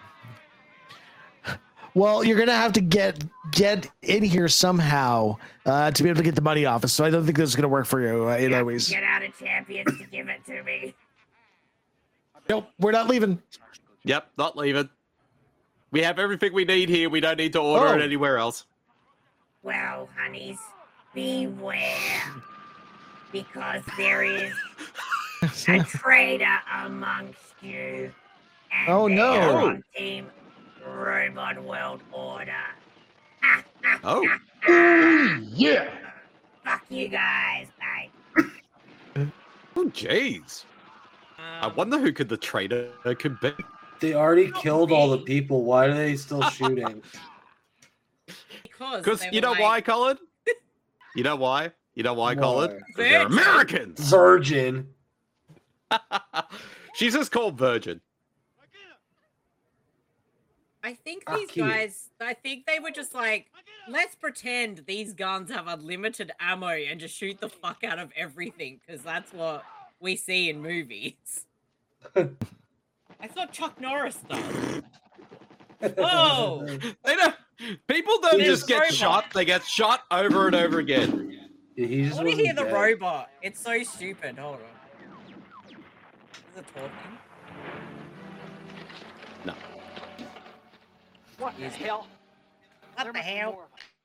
Well, you're gonna have to get get in here somehow uh, to be able to get the money off us. So I don't think this is gonna work for you, uh, You have to Louise. get out of Champions to give it to me. Nope, we're not leaving. Yep, not leaving. We have everything we need here. We don't need to order Oh. it anywhere else. Well, honeys, beware. Because there is a traitor amongst you. And Oh, they no. are on Team Robot World Order. Oh. Yeah. Fuck you guys. Bye. Oh, jeez. I wonder who could the traitor could be. They already killed all the people. Why are they still shooting? Because Because they you were know like, why, Colin? You know why? You know why, Colin? Why? 'Cause they're Virgin. Americans. Virgin. She's just called Virgin. I think Ah, these cute. guys, I think they were just like, let's pretend these guns have unlimited ammo and just shoot the fuck out of everything, because that's what we see in movies. That's what Chuck Norris does. Oh, They don't. People don't There's just get robot. shot; they get shot over and over again. Yeah, he I just want to wasn't hear the dead. robot. It's so stupid. Hold on. Is it talking? No. What the hell? What the hell?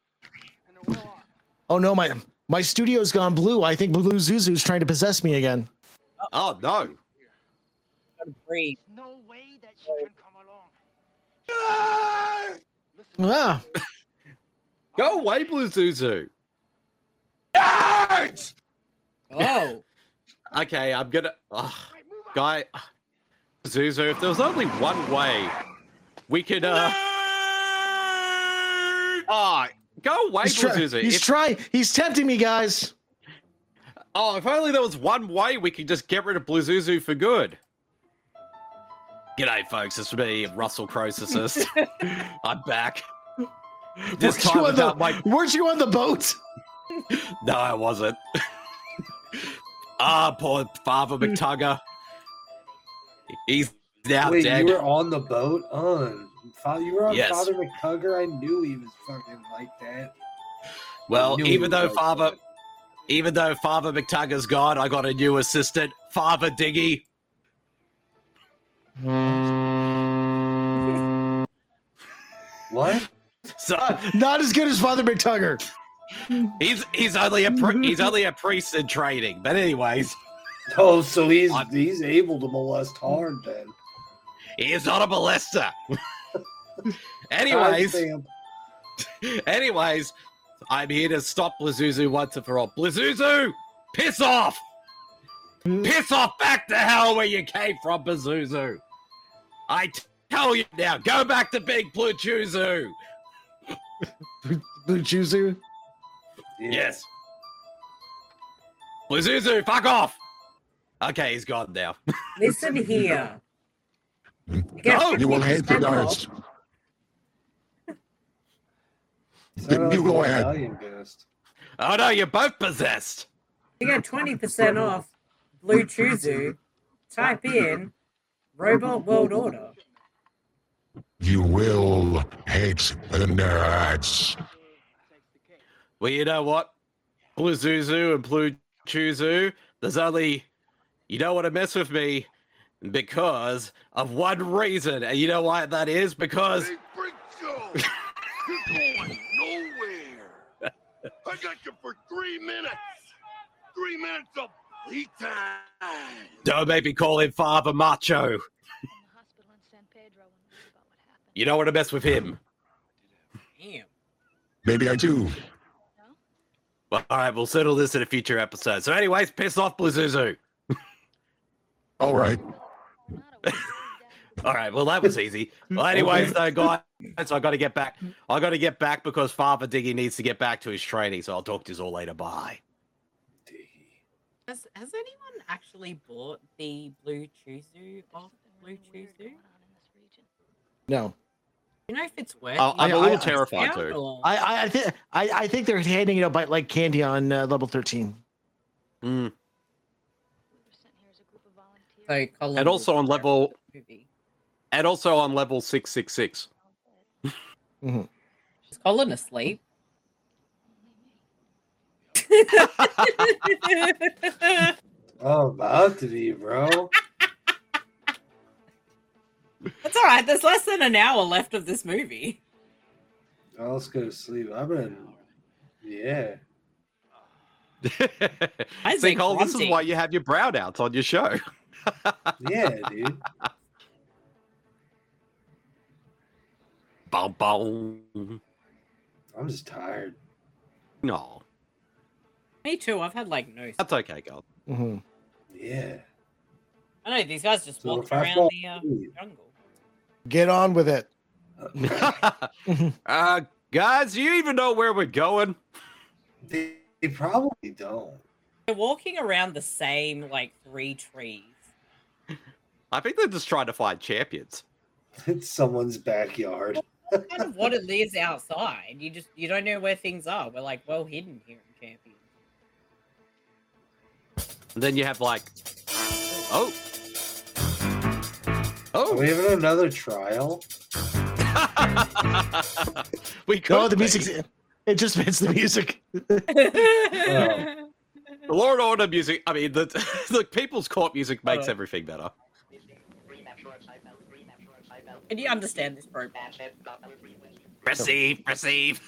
Oh no, my my studio's gone blue. I think Blue Zuzu's trying to possess me again. Oh no! Gotta breathe. No way that she can come along. Ah, Go away, Blue Zuzu. Oh. Okay, I'm gonna. Oh, guy, Zuzu. If there was only one way, we could. uh Oh, go away, he's, Blue try- Zuzu. he's If- trying. He's tempting me, guys. Oh, if only there was one way we could just get rid of Blue Zuzu for good. G'day, folks. It's me, Russell Crocicist. I'm back. This Weren't you time on the- without my. Weren't you on the boat? No, I wasn't. Ah, poor Father McTugger. He's now Wait, dead. you were on the boat? On. Father, you were on Yes. Father McTugger. I knew he was fucking like that. Well, knew he even was though like Father, that. even though Father McTugger's gone, I got a new assistant, Father Diggy. What? So Not as good as Father McTugger. he's he's only a pri- he's only a priest in training. But anyways, Oh, so he's he's able to molest hard then. he is not a molester. anyways, Timestamp. anyways, I'm here to stop Blizuzu once and for all. Blizuzu, piss off! Piss off back to hell where you came from, Blizuzu. I t- tell you now, go back to Big Blue Chuzu. Blue Chuzu? Yes. Blizuzu, fuck off! Okay, he's gone now. Listen here. No, You will hate the That's guys. Sounded You like go a ahead. Italian ghost. Oh no, you're both possessed. You get twenty percent off Blue Chuzu. Type in Robot World Order. You will hate the nerds. Well, you know what? Blue Zuzu and Blue Chuzu, there's only... You don't want to mess with me because of one reason. And you know why that is? Because... Hey, Freak Show! You're going nowhere! I got you for three minutes! Three minutes of lead time! Don't make me call him Father Macho. You don't want to mess with him. Damn. Maybe I do. Well, all right, we'll settle this in a future episode. So anyways, piss off, Blue Zuzu. All right. All right, well, that was easy. Well, anyways, though, guys, I got to get back. I got to get back because Father Diggy needs to get back to his training. So I'll talk to you all later. Bye. Has, has anyone actually bought the Blue Chuzu off Blue Chuzu? No. You know if it's worth Oh, I'm it? a little I- terrified Out too. or- I, I, I think I, I think they're handing it out by like candy on uh, level thirteen. Mm. So Colin And also will on be level, movie. and also on level six six six. Mm-hmm. Is Colin asleep? Oh, about to be, bro. That's all right. There's less than an hour left of this movie. Oh, let's go to sleep. I've been, yeah. I See, say Cole, this is grunting. why you have your brownouts on your show. Yeah, dude. Bow, bow. I'm just tired. No, Me too. I've had like no. that's okay, God. Mm-hmm. Yeah. I know these guys just So walked if I around fall the uh, asleep- jungle. Get on with it. uh, guys, do you even know where we're going? They, they probably don't. They're walking around the same like three trees. I think they're just trying to find champions. It's someone's backyard. That's kind of what it is outside. You just you don't know where things are. We're like well hidden here in Champion. And then you have like, oh, Are we having another trial? we could. Oh, the be. music. It just fits the music. The Law and Order music. I mean, the the People's Court music makes Oh. everything better. Can you understand this program? Receive, receive.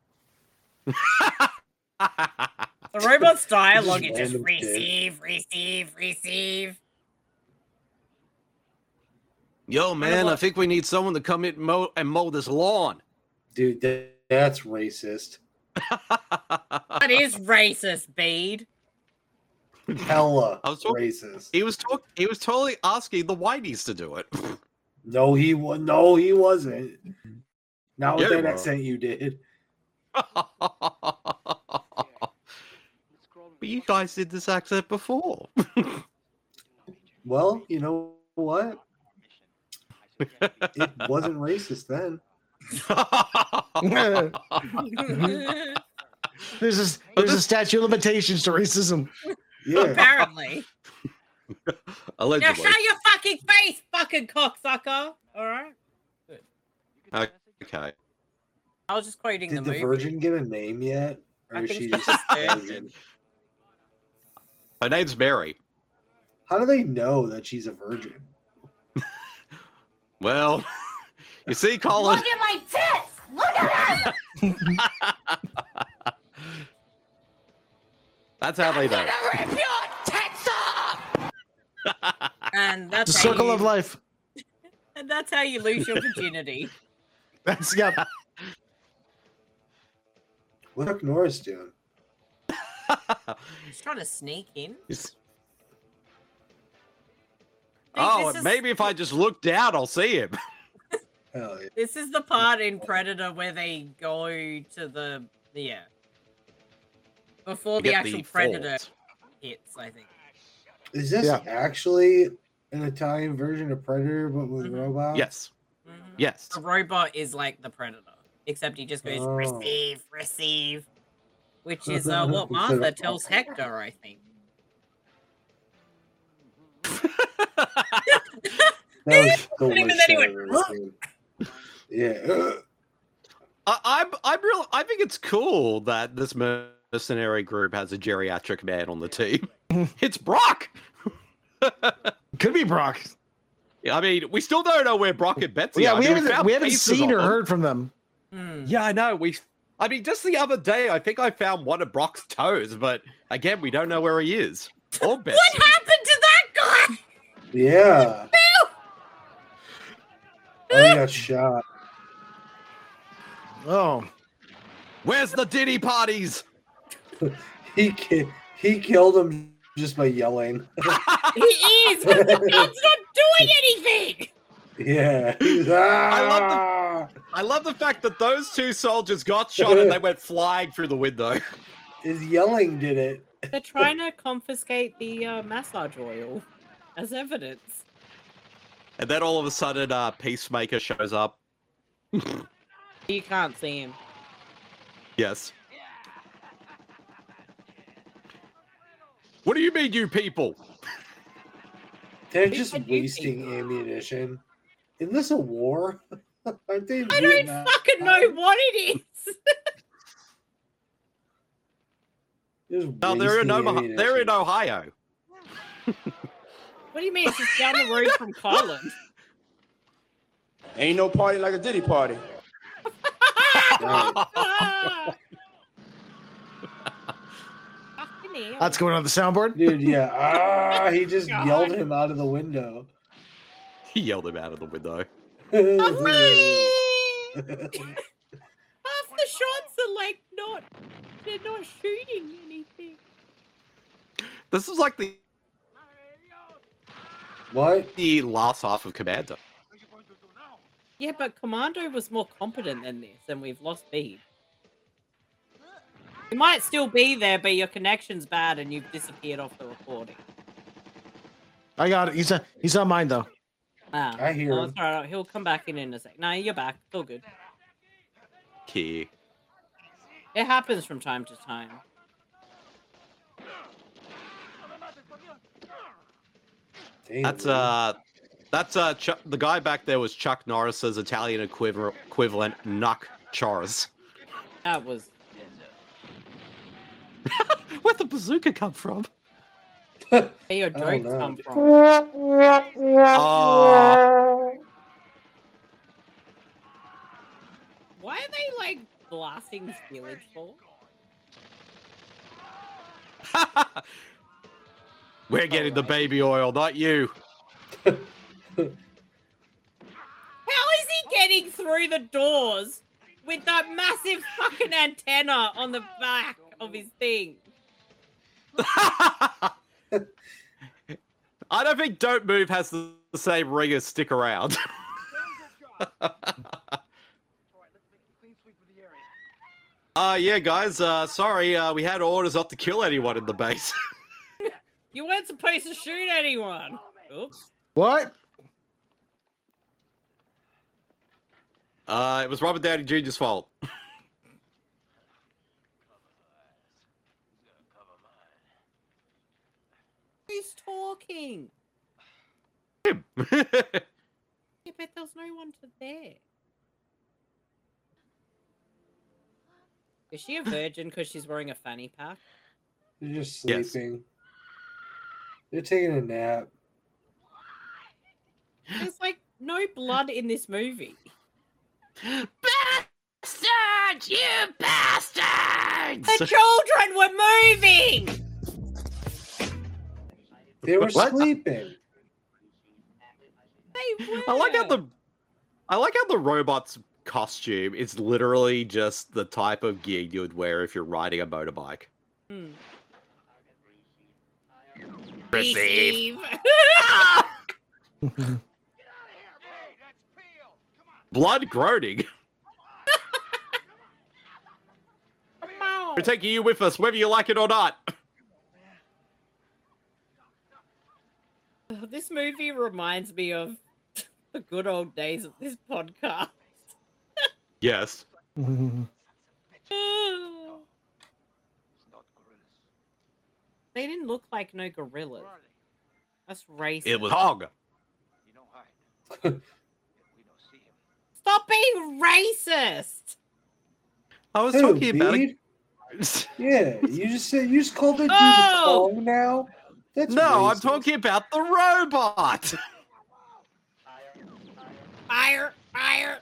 The robot's dialogue is just Random shit. receive, receive, receive. Yo, man, I think we need someone to come in and mow, and mow this lawn. Dude, that, that's racist. That is racist, Bede. Hella I was talking- racist. He was talk. He was totally asking the whiteys to do it. No, he was. No, he wasn't. Not with Yeah, he that was. accent you did. But you guys did this accent before. Well, you know what? It wasn't racist then. There's a, there's a statute of limitations to racism. Yeah. Apparently. Now Allegedly. show your fucking face, fucking cocksucker. All right. Okay. I was just quoting Did the the movie. Virgin get a name yet? Or I is think she she's just Virgin. Virgin? Her name's Mary. How do they know that she's a virgin? Well, you see, Colin. Look at my tits! Look at them! That's how they know. Rip your tits off! And that's The how circle you, of life. And that's how you lose your virginity. That's yeah. What Chuck Norris doing? He's trying to sneak in. Oh, this is- maybe if I just look down, I'll see him. Hell yeah. This is the part in Predator where they go to the yeah before the Get actual the Predator fault. hits. I think. Is this Yeah. actually an Italian version of Predator but with Mhm. robots? Yes. Yes. The robot is like the Predator, except he just goes Oh. receive, receive, which is uh, what Martha tells Hector, I think. That was the And worst then he shit went, I've ever seen. Yeah. I, I'm I'm real. I think it's cool that this mercenary group has a geriatric man on the team. It's Brock. Could be Brock. I mean, we still don't know where Brock and Betsy Yeah, are. we I mean, haven't found we haven't pieces seen of or them. heard from them. Hmm. Yeah, I know. We. I mean, just the other day, I think I found one of Brock's toes, but again, we don't know where he is. Or Betsy. What happened to that guy? Yeah. Oh, he got shot. Oh, Where's the Diddy parties? He ki- he killed him just by yelling. He is, but the kid's not doing anything. Yeah. He's, I love "Ah!" the. I love the fact that those two soldiers got shot and they went flying through the window. His yelling did it. They're trying to confiscate the uh, massage oil as evidence. And then all of a sudden, uh, Peacemaker shows up. You can't see him. Yes. What do you mean, you people? They're He just said you wasting people. ammunition. Isn't this a war? Aren't they in I don't Vietnam? fucking know what it is. Just No, they're in wasting Omaha. They're in ammunition. Ohio. What do you mean? It's just down the road from Colin. Ain't no party like a Diddy party. Right. Ah! Fucking hell. that's going on the soundboard. Dude, yeah. Ah, he just God. yelled him out of the window. He yelled him out of the window. Half the shots are like not, they're not shooting anything. This is like the What? the last half of Commando. Yeah, but Commando was more competent than this, and we've lost Beeb. You might still be there, but your connection's bad and you've disappeared off the recording. I got it. He's a, he's on mine though. Ah, I hear oh, him. it's all right. He'll come back in in a sec. No, you're back. It's all good. Key. It happens from time to time. Damn, That's dude. uh, that's uh, Chuck, the guy back there was Chuck Norris's Italian equivalent, equivalent Nuck Charles. That was. Where'd the bazooka come from? Where your I don't drinks know. come from. Oh, Why are they like blasting this village for? we're getting the baby oil, not you. How is he getting through the doors with that massive fucking antenna on the back of his thing? I don't think Don't Move has the, the same ring as Stick Around. Uh, yeah, guys, uh, sorry, uh, we had orders not to kill anyone in the base. You weren't supposed to shoot anyone. Oops. What? Uh, it was Robert Downey Junior's fault. Who's talking? Him. Yeah, but there's no one to there. Is she a virgin because she's wearing a fanny pack? They're just Yes. sleeping. They're taking a nap. There's like no blood in this movie. Bastards! You bastards! The children were moving! They were What? sleeping. They were. I like how the I like how the robot's costume is literally just the type of gear you'd wear if you're riding a motorbike. Hmm. Receive. Blood groaning. We're taking you with us, whether you like it or not. This movie reminds me of the good old days of this podcast. Yes. They didn't look like no gorillas. That's racist. It was hog. Stop being racist! I was Who, talking about Bede? it. Yeah, you just said you just called it Oh! the Kong now. That's No, I'm racist. talking about the robot. Fire! Fire!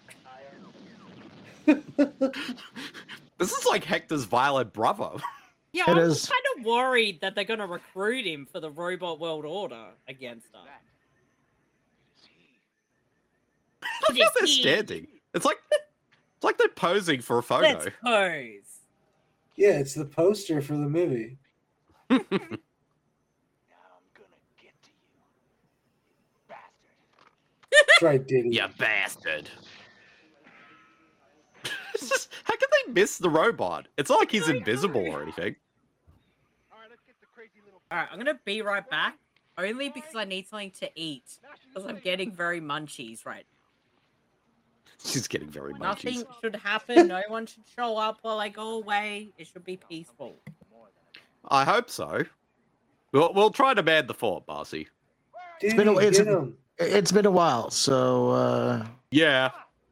This is like Hector's violent brother. Yeah, It I'm is. kind of worried that they're going to recruit him for the Robot World Order against us. Look how they're standing. It's like it's like they're posing for a photo. Let's pose. Yeah, it's the poster for the movie. That's right, Diddy. You bastard. It's just, how can they miss the robot? It's not like he's invisible or anything. Alright, I'm going to be right back. Only because I need something to eat. Because I'm getting very munchies right now. She's getting very munchies. Nothing should happen. No one should show up while I go away. It should be peaceful. I hope so. We'll, we'll try to man the fort, Marcy. It's been a, Diddy, it's, get him. it's been a while, so uh Yeah.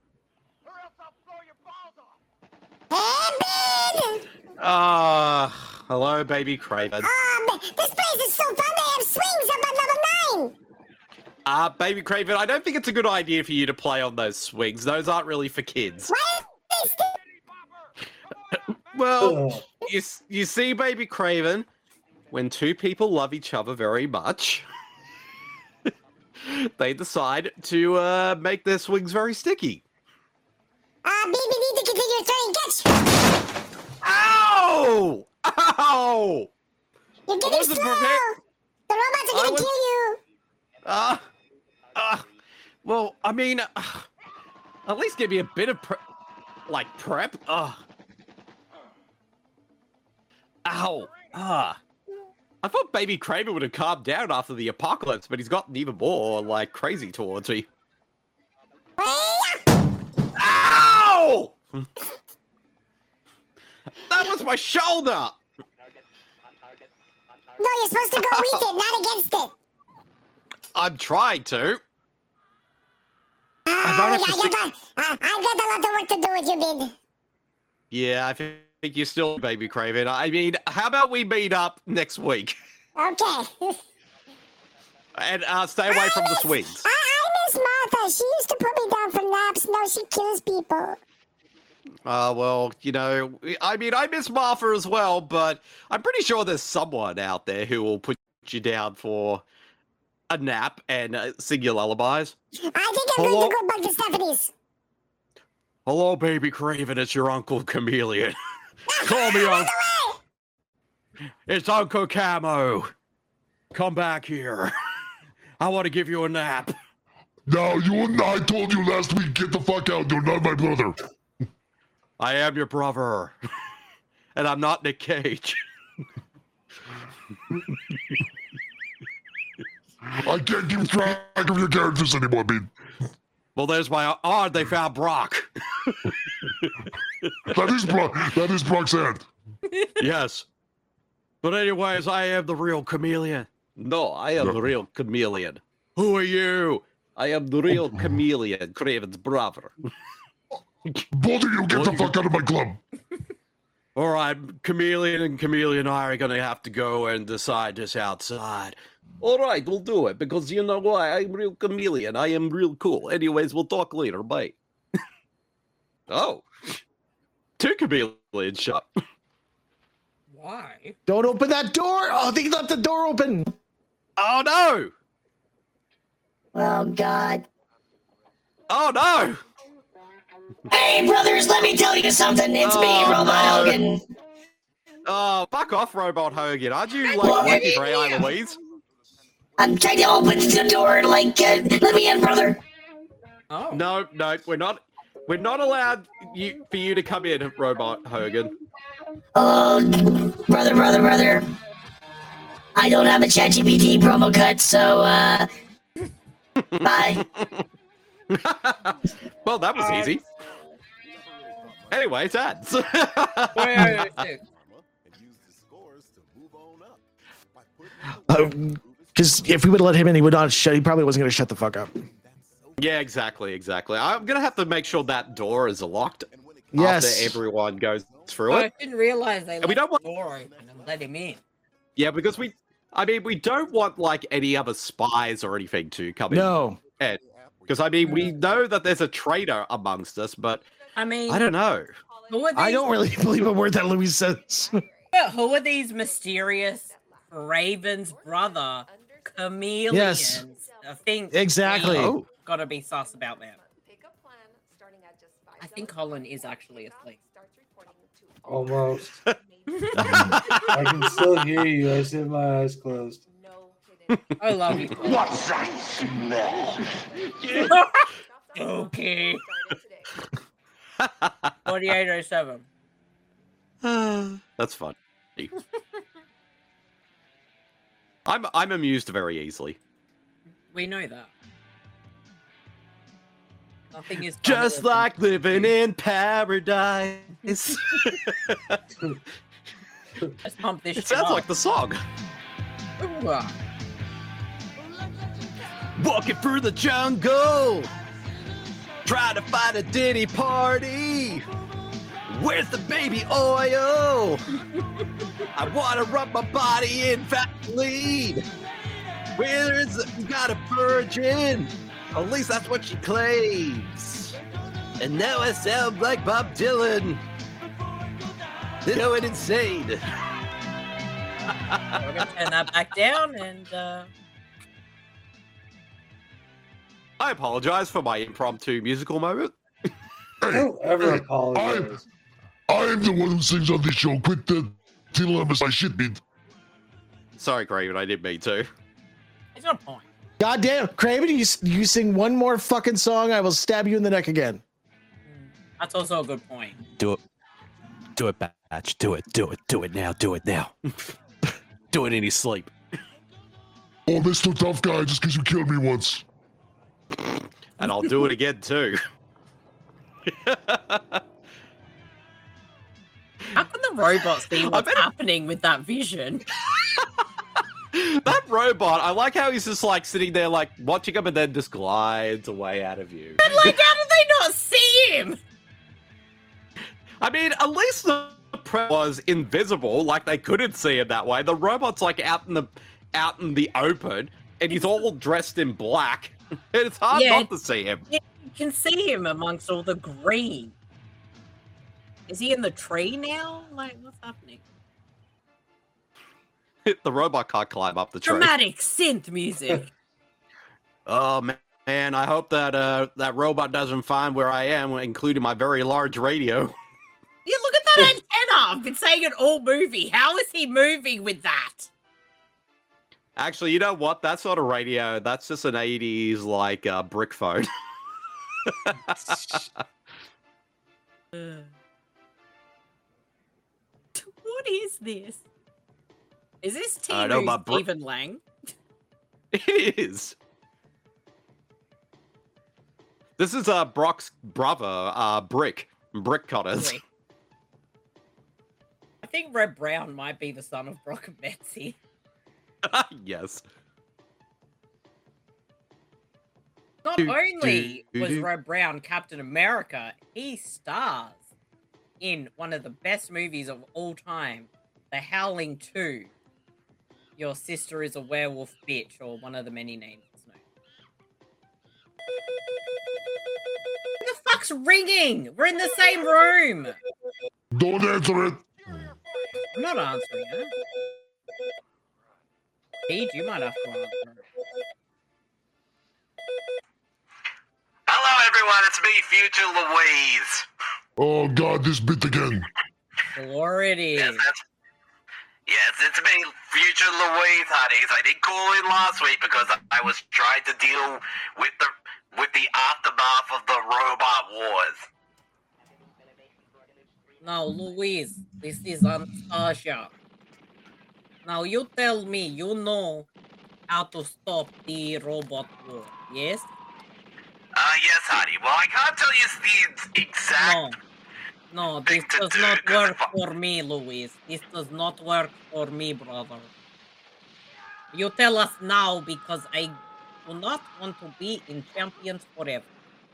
Ah, uh, hello, baby Craven. Um, this place is so fun. They have swings up at level nine. Uh, baby Craven, I don't think it's a good idea for you to play on those swings. Those aren't really for kids. Well, you, s- you see, baby Craven, when two people love each other very much, they decide to uh, make their swings very sticky. Uh, baby, need to continue throwing catch. Ow! Ow! You're I getting wasn't slow. prepared. The robots are I gonna was- kill you. Uh, uh, well, I mean, uh, at least give me a bit of pre- like prep. Uh. Ow. Ah. I thought Baby Kramer would have calmed down after the apocalypse, but he's gotten even more like crazy towards me. Ow! That was my shoulder. No, you're supposed to go with it, not against it. I'm trying to. Uh, I might have yeah, to you stick- got, uh, I've got a lot of work to do with you, Bid. Yeah, I think you're still Baby Craven. I mean, how about we meet up next week Okay. and uh, stay away from the swings? I, I miss Martha. She used to put me down for naps. Now she kills people. Uh, well, you know, I mean, I miss Martha as well, but I'm pretty sure there's someone out there who will put you down for a nap and uh, sing your lullabies. I think I'm Hello? going to go back to Stephanie's. Hello, Baby Craven. It's your Uncle Chameleon. Call me Uncle. It's Uncle Camo. Come back here. I want to give you a nap. Now, you and I told you last week, get the fuck out. You're not my brother. I am your brother. And I'm not Nick Cage. I can't keep track of your characters anymore, Bean. Well, there's my... Oh, they found Brock. That is Brock. That is Brock's hand. Yes. But anyways, I am the real chameleon. No, I am the real chameleon. Who are you? I am the real chameleon, Craven's brother. Both of you, get the fuck out of my club. All right, Chameleon and Chameleon and I are going to have to go and decide this outside. All right, we'll do it because you know why? I'm real Chameleon. I am real cool. Anyways, we'll talk later. Bye. Oh, two Chameleons shop. Why? Don't open that door. Oh, they left the door open. Oh no. Oh, God. Oh no. Hey, brothers, let me tell you something. It's me, Oh, Robot no. Hogan. Oh, fuck off, Robot Hogan. Aren't you Well, like working for A I Louise? I'm trying to open the door, like, uh, let me in, brother. Oh. No, no, we're not. We're not allowed you for you to come in, Robot Hogan. Oh, brother, brother, brother. I don't have a ChatGPT promo cut, so, uh, bye. Well, that was easy. Anyway, it's ads. Because Um, if we would have let him in, he would not shut. He probably wasn't going to shut the fuck up. Yeah, exactly, exactly. I'm gonna have to make sure that door is locked Yes. after everyone goes through Oh, it. I didn't realize they And we left don't want- the door open and let him in. Yeah, because we, I mean, we don't want like any other spies or anything to come No. in. Because I mean, we know that there's a traitor amongst us, but I mean, I don't know. Who are these, I don't really believe a word that Louis says. Who are these mysterious Raven's brother chameleons? Yes. I think Exactly. we Oh. Gotta be sus about them. I think Colin is actually asleep. Almost. I can still hear you. I said my eyes closed. I love you. What's that smell? Okay. forty-eight oh seven. That's fun. I'm I'm amused very easily. We know that. Nothing is Just funnier like living in paradise. Let's pump this It shit sounds up. like the song. Ooh, uh, Walking through the jungle, trying to find a Diddy party. Where's the baby oil? I want to rub my body in Vaseline. Where's got a virgin? At least that's what she claims. And now I sound like Bob Dylan. They're going insane. we're gonna turn that back down and uh I apologize for my impromptu musical moment. Don't ever apologize. I'm the one who sings on this show. Quit the dilemmas my shit bit. Sorry, Craven, I didn't mean to. it's no point. God damn, Craven, you, you sing one more fucking song, I will stab you in the neck again. That's also a good point. Do it. Do it, Batch. Do it. Do it. Do it now. Do it now. Do it in your sleep. Oh, Mister Tough Guy, just because you killed me once. And I'll do it again, too. How can the robot see what's happening with that vision? That robot, I like how he's just like sitting there, like watching him and then just glides away out of you. And like, how did they not see him? I mean, at least the prep was invisible, like they couldn't see him that way. The robot's like out in the out in the open, and he's all dressed in black. It's hard Yeah. not to see him. Yeah, you can see him amongst all the green. Is he in the tree now? Like, what's happening? The robot can't climb up the tree. Dramatic synth music. Oh man, man, I hope that uh that robot doesn't find where I am, including my very large radio. Yeah, look at that antenna. I've been saying it all movie. How is he moving with that? Actually, you know what? That's not a radio. That's just an eighties like uh, brick phone. What is this? Is this I know, Tinu's but Bro- Stephen Lang? It is. This is uh Brock's brother, uh Brick. Brick Cutters. Brick. I think Red Brown might be the son of Brock and Betsy. Yes. Not Do, only do, was do. Red Brown Captain America, he stars in one of the best movies of all time, The Howling two, your sister is a werewolf bitch, or one of the many names. No. What the fuck's ringing? We're in the same room. Don't answer it. I'm not answering it. Pete, you might have to answer it. Hello, everyone. It's me, Future Louise. Oh God, this bit again. Already. Yes, that's, yes, it's me, Future Louise, honeys. I didn't call in last week because I was trying to deal with the with the aftermath of the robot wars. Now, Louise, this is Anastasia. Now, you tell me you know how to stop the robot war, yes? Uh, yes, honey. Well, I can't tell you the exact... No, no, this does not work for me, Louise. This does not work for me, brother. You tell us now because I do not want to be in Champions forever.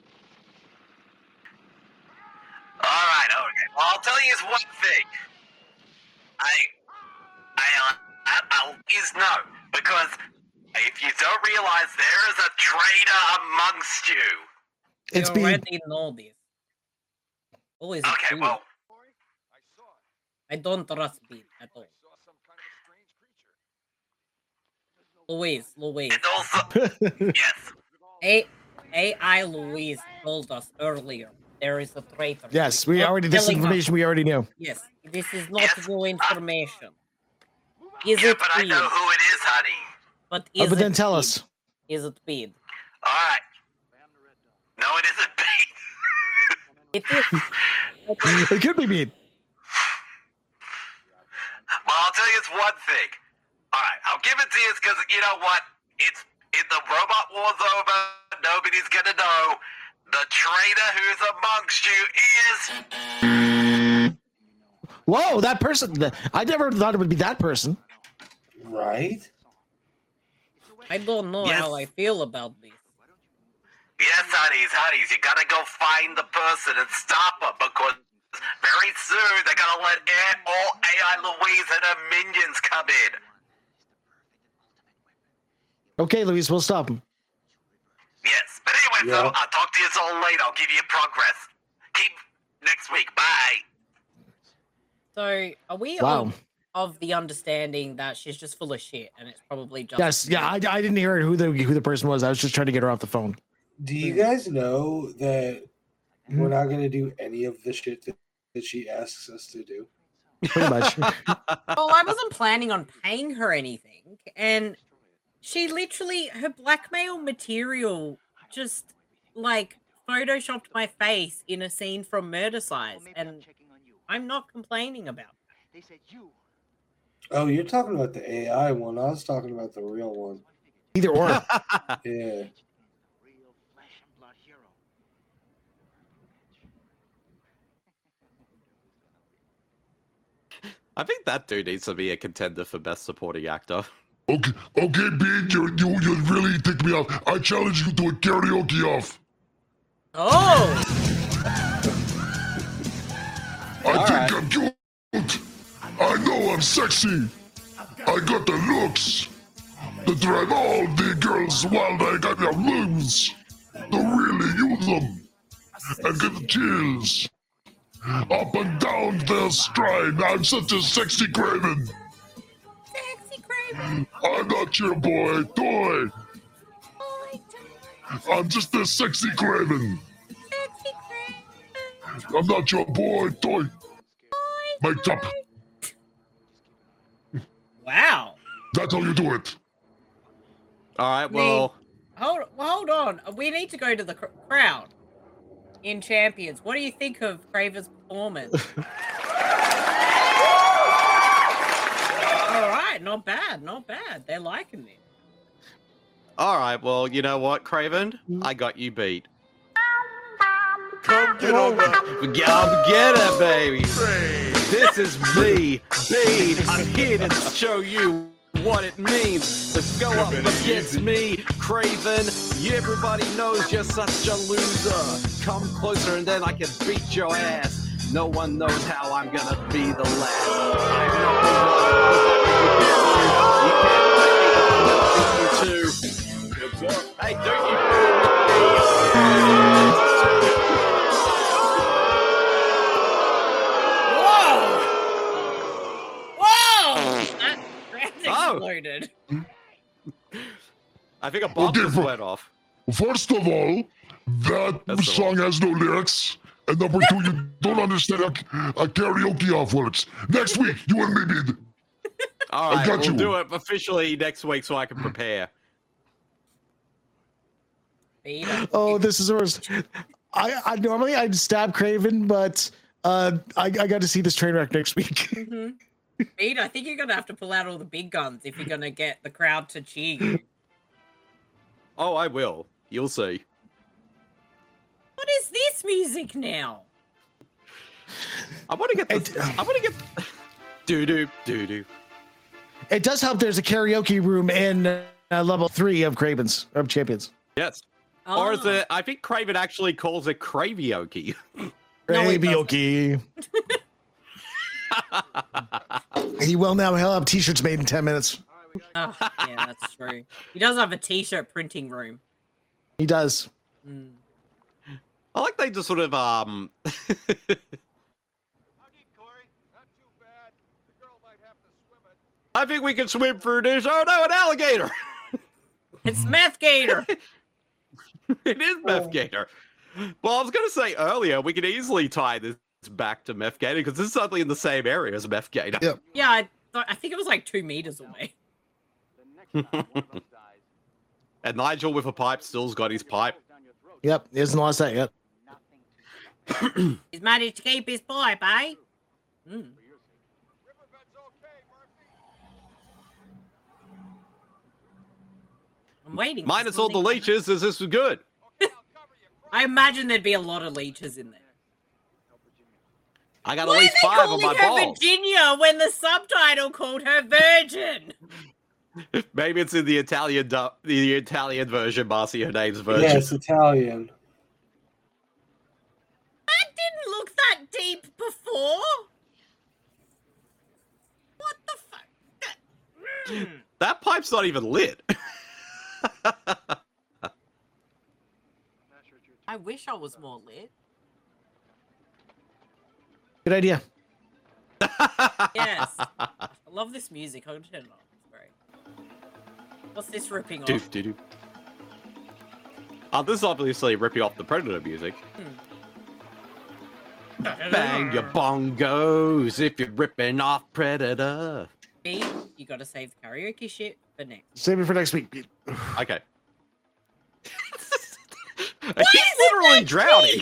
Alright, okay. Well, I'll tell you one thing. I... I, I, I'll please know, because if you don't realize there is a traitor amongst you. It's you already know this. Who is okay, it? well... I don't trust Bean at all. Louise, Louise. It's also... yes. A AI Louise told us earlier there is a traitor. Yes, we Not already, this telling information us. we already knew. Yes, this is not new information. Is yeah, it but I Bean? know who it is, honey. But Oh, is but it then tell Bean? us. Is it Bean? Alright. No, it isn't Bean. It is. It could be me. Well, I'll tell you it's one thing. Alright, I'll give it to you because, you know what? It's... If the robot war's over, nobody's gonna know. The traitor who's amongst you is... Whoa, that person. I never thought it would be that person. Right? I don't know Yes. how I feel about this. Yes, honeys, honeys, you gotta go find the person and stop her because very soon they're gonna let A- all A I Louise and her minions come in. Okay, Louise, we'll stop him. Yes, but anyway, so Yeah. I'll talk to you all later. I'll give you progress. Keep next week. Bye. So, are we Wow. of, of the understanding that she's just full of shit and it's probably just... Yes, yeah, I, I didn't hear who the who the person was. I was just trying to get her off the phone. Do you guys know that we're not going to do any of the shit that, that she asks us to do? Pretty much. Well, I wasn't planning on paying her anything, and she literally, her blackmail material just, like, photoshopped my face in a scene from Murder Size, and I'm not complaining about it. They said you. Oh, you're talking about the A I one. I was talking about the real one. Either or. Yeah. Real flesh and blood hero. I think that dude needs to be a contender for best supporting actor. Okay, okay, Bean, you, you, you really tick me off. I challenge you to a karaoke off. Oh! I All think right. I'm cute. I know I'm sexy. I got the looks to drive all the girls wild. I got the limbs to really use them and get the chills up and down their stride. I'm such a sexy craven. Sexy Craven! I'm not your boy toy. I'm just a sexy craven. Sexy Craven! I'm not your boy toy. Mike up. Wow. That's how you do it. All right, We- well, Hold, well, hold on. We need to go to the cr- crowd in Champions. What do you think of Craven's performance? All right, not bad, not bad. They're liking it. all right, well, you know what, Craven? I got you beat. Come get on that. Come get it, baby. This is me, Bean. I'm here to show you what it means to go up against me, Craven. Everybody knows you're such a loser. Come closer and then I can beat your ass. No one knows how I'm gonna be the last. I'm not the one. You can't let me down. Hey, don't you? Exploded. I think a bomb Okay, just for- went off. First of all, that That's the song has no lyrics. And number two, you don't understand how, how karaoke off works. Next week, you and me be. All I right, got we'll you. do it officially next week so I can prepare. Oh, this is the worst. I, I normally I'd stab Craven, but uh, I, I got to see this train wreck next week. Mm-hmm. Pete, I think you're gonna have to pull out all the big guns if you're gonna get the crowd to cheer you. Oh, I will. You'll see. What is this music now? I want to get this. I want to get. Doo doo doo doo. It does help. There's a karaoke room in uh, level three of Craven's of Champions. Yes. Or is it? I think Craven actually calls it Cravioke. Karaoke. He will now. He'll have t-shirts made in ten minutes. Oh, yeah, that's true. He does have a t-shirt printing room. He does. Mm. I like they just sort of um. I think we can swim through this. Oh no, an alligator! It's Meth Gator. It is Meth Gator. Well, I was going to say earlier, we could easily tie this back to Meth Gator because this is certainly in the same area as Meth Gator. Yep. Yeah, I, thought, I think it was like two meters away. And Nigel with a pipe still's got his pipe. Yep, he hasn't lost that yet. He's managed to keep his pipe, eh? Mm. I'm waiting. for Minus all the something. leeches, is this good? I imagine there'd be a lot of leeches in there. I got Why at least are they five on calling my her balls. Virginia when the subtitle called her Virgin? Maybe it's in the Italian du- the Italian version, Marcy, her name's version. Yeah, it's Italian. That didn't look that deep before. What the fuck? Mm. That pipe's not even lit. I wish I was more lit. Good idea. Yes. I love this music. I'm gonna turn it off. It's great. What's this ripping Do, off? do, do. Oh, this is obviously ripping off the Predator music. Hmm. Bang your bongos if you're ripping off Predator. Pete, you gotta save the karaoke shit for next. Save it for next week. Okay. He's literally drowning.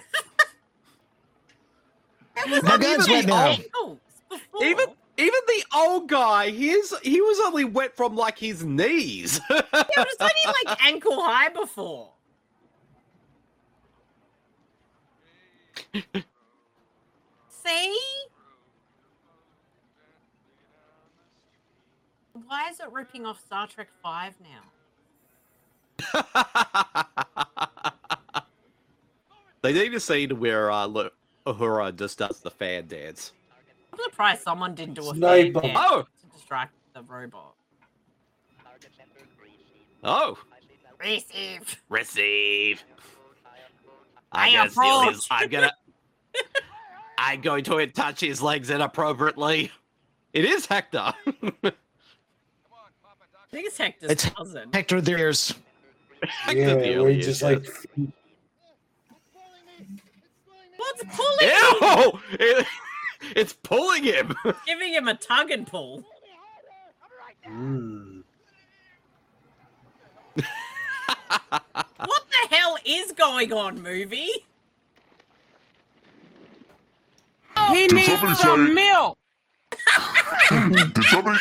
My gun's wet now. Oh, Even even the old guy, his he was only wet from like his knees. Yeah, but it's only like ankle high before. See? Why is it ripping off Star Trek five now? They need a scene where uh, look, Uhura just does the fan dance. I'm surprised someone didn't do a fan Sniper. dance Oh, to distract the robot. oh, Receive. receive. I I'm gonna steal his. approach. I'm gonna. I'm going to touch his legs inappropriately. It is Hector. I think it's Hector's It's cousin. Hector their ears. Hector Yeah, the we're alien, just yeah. like What's pulling him? Ew! It- it's pulling him. Giving him a tug and pull. mm. What the hell is going on, movie? He Did somebody say? milk. Did somebody?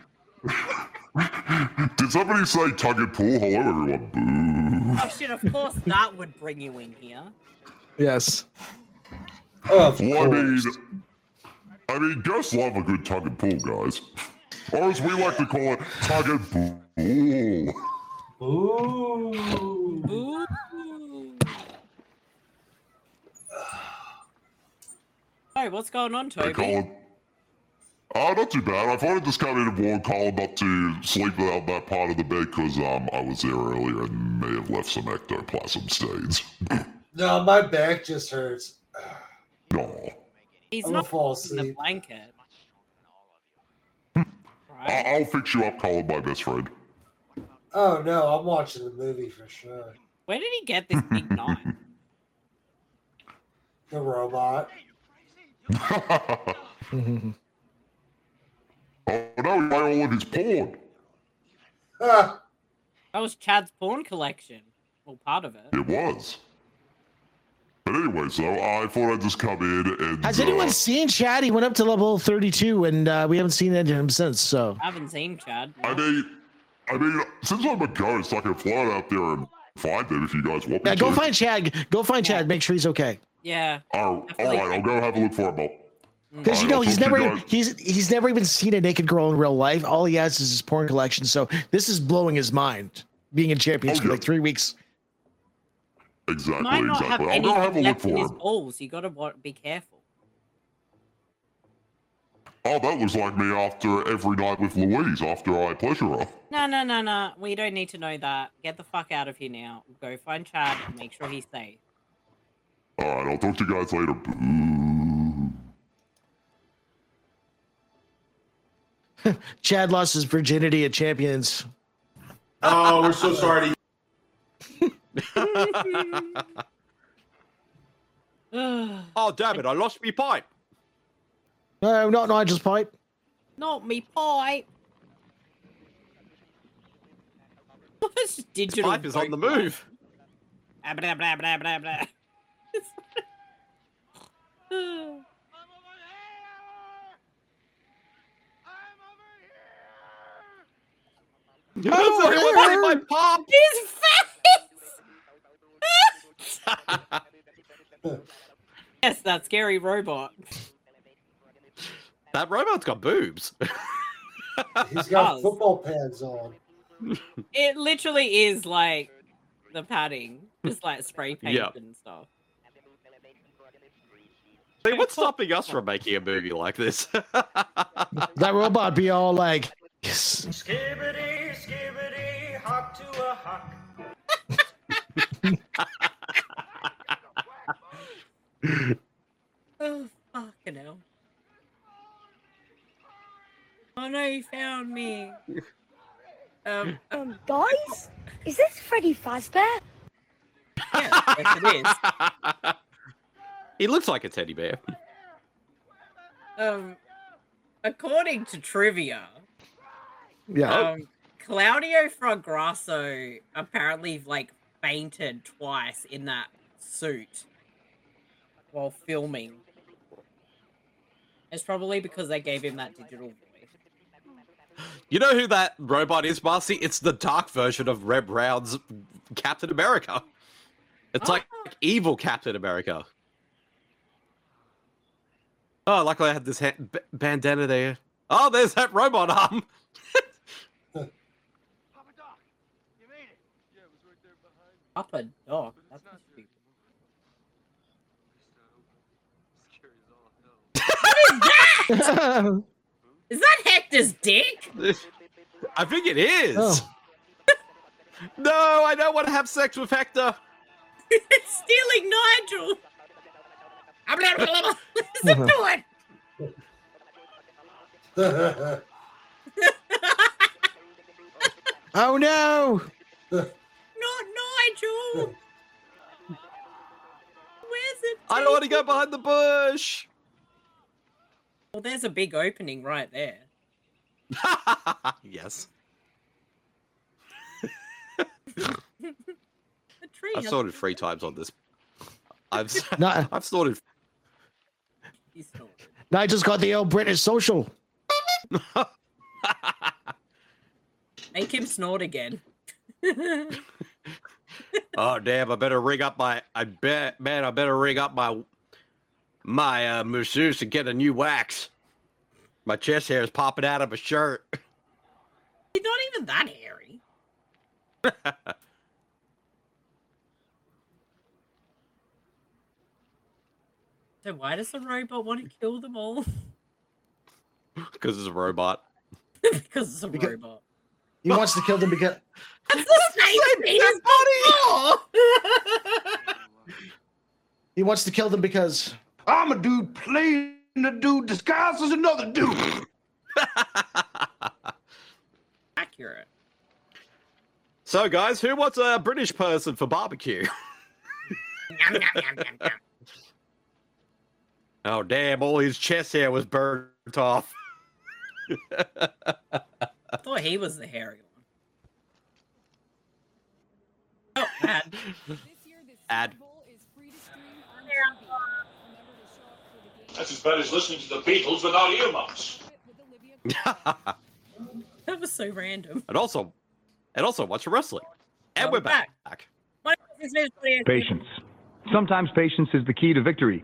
Did somebody say tug and pull? Hello, everyone. Boo. Oh shit, of course that would bring you in here. Yes. Of Well, I mean, course. I mean, guests love a good tug and pull, guys. Or as we like to call it, tug and pull. Ooh. Ooh. Hey, what's going on, Hey, Toby? Colin. Uh, not too bad. I thought I'd just come in and warn Colin not to sleep without that part of the bed because um, I was there earlier and may have left some ectoplasm stains. No, my back just hurts. No. He's I'm not gonna fall in the asleep. blanket. I- I'll fix you up, Colin, my best friend. Oh no, I'm watching the movie for sure. Where did he get this big knife? The robot. Oh no, he buy all of his porn. Ah, That was Chad's porn collection. Well, part of it. It was. But anyway, so I thought I'd just come in and. Has uh, anyone seen Chad? He went up to level thirty-two, and uh, we haven't seen any of him since. So I haven't seen Chad. I mean, I mean, since I'm a ghost, I can fly out there and find him if you guys want me yeah, go to. find Chad. Go find Chad. Make sure he's okay. Yeah. Oh, all right, I'll go have a look for him. Because you know he's never he's he's never even seen a naked girl in real life. All he has is his porn collection. So this is blowing his mind. Being in champions for like three weeks. Exactly, Might not exactly. have I'll go have a anything look left in for his him. balls. You gotta wa- be careful. Oh, that looks like me after every night with Louise after I pleasure her. No, no, no, no. We don't need to know that. Get the fuck out of here now. Go find Chad and make sure he's safe. All right, I'll talk to you guys later. Boo. Chad lost his virginity at champions. Oh, we're so sorry. Oh, damn it, I lost me pipe. No, not Nigel's pipe. Not me pipe. It's digital. Pipe is on the move. Blah, blah, blah, blah, blah, blah. Oh, where's my pop? His face! Yes, that scary robot. That robot's got boobs. He's got Does. football pads on. It literally is like the padding, just like spray paint Yep. and stuff. Hey, what's stopping us from making a movie like this? That robot be all like, yes. Skibbity, skibbity, hop to a hawk. Oh, fucking hell. Oh no, you found me. Um, Um, guys, is this Freddy Fazbear? yeah, yes it is. He looks like a teddy bear. Um, according to trivia, Yeah. um, Claudio Fragrasso apparently like fainted twice in that suit while filming. It's probably because they gave him that digital voice. You know who that robot is, Marcy? It's the dark version of Reb Brown's Captain America. It's like evil Captain America. Oh, luckily I had this ha- b- bandana there. Oh, there's that robot arm. Papa Doc. That's not stupid. What is that? Is that Hector's dick? I think it is. Oh. No, I don't want to have sex with Hector. It's stealing Nigel. Listen to it. Oh no! Not Nigel. Where's it? I don't want to go behind the bush. Well, there's a big opening right there. Yes. The tree. I've has- sorted three times on this. I've Not- I've sorted. He's snorted. Nigel's got the old British social. Make him snort again. Oh damn! I better rig up my. I bet, man. I better rig up my my uh, masseuse to get a new wax. My chest hair is popping out of a shirt. He's not even that hairy. So why does the robot want to kill them all? Because it's a robot. Because it's a Because- robot. He wants to kill them because That's the same thing as before! he wants to kill them because I'm a dude playing a dude disguised as another dude. Accurate. So, guys, who wants a British person for barbecue? Yum, yum, yum, yum, yum. Oh, damn, all his chest hair was burnt off. I thought he was the hairy one. Oh, ad. Ad. That's as bad as listening to the Beatles without earmuffs. That was so random. And also, and also watch wrestling. And Oh, we're back. My name is Liz. Patience. Sometimes patience is the key to victory.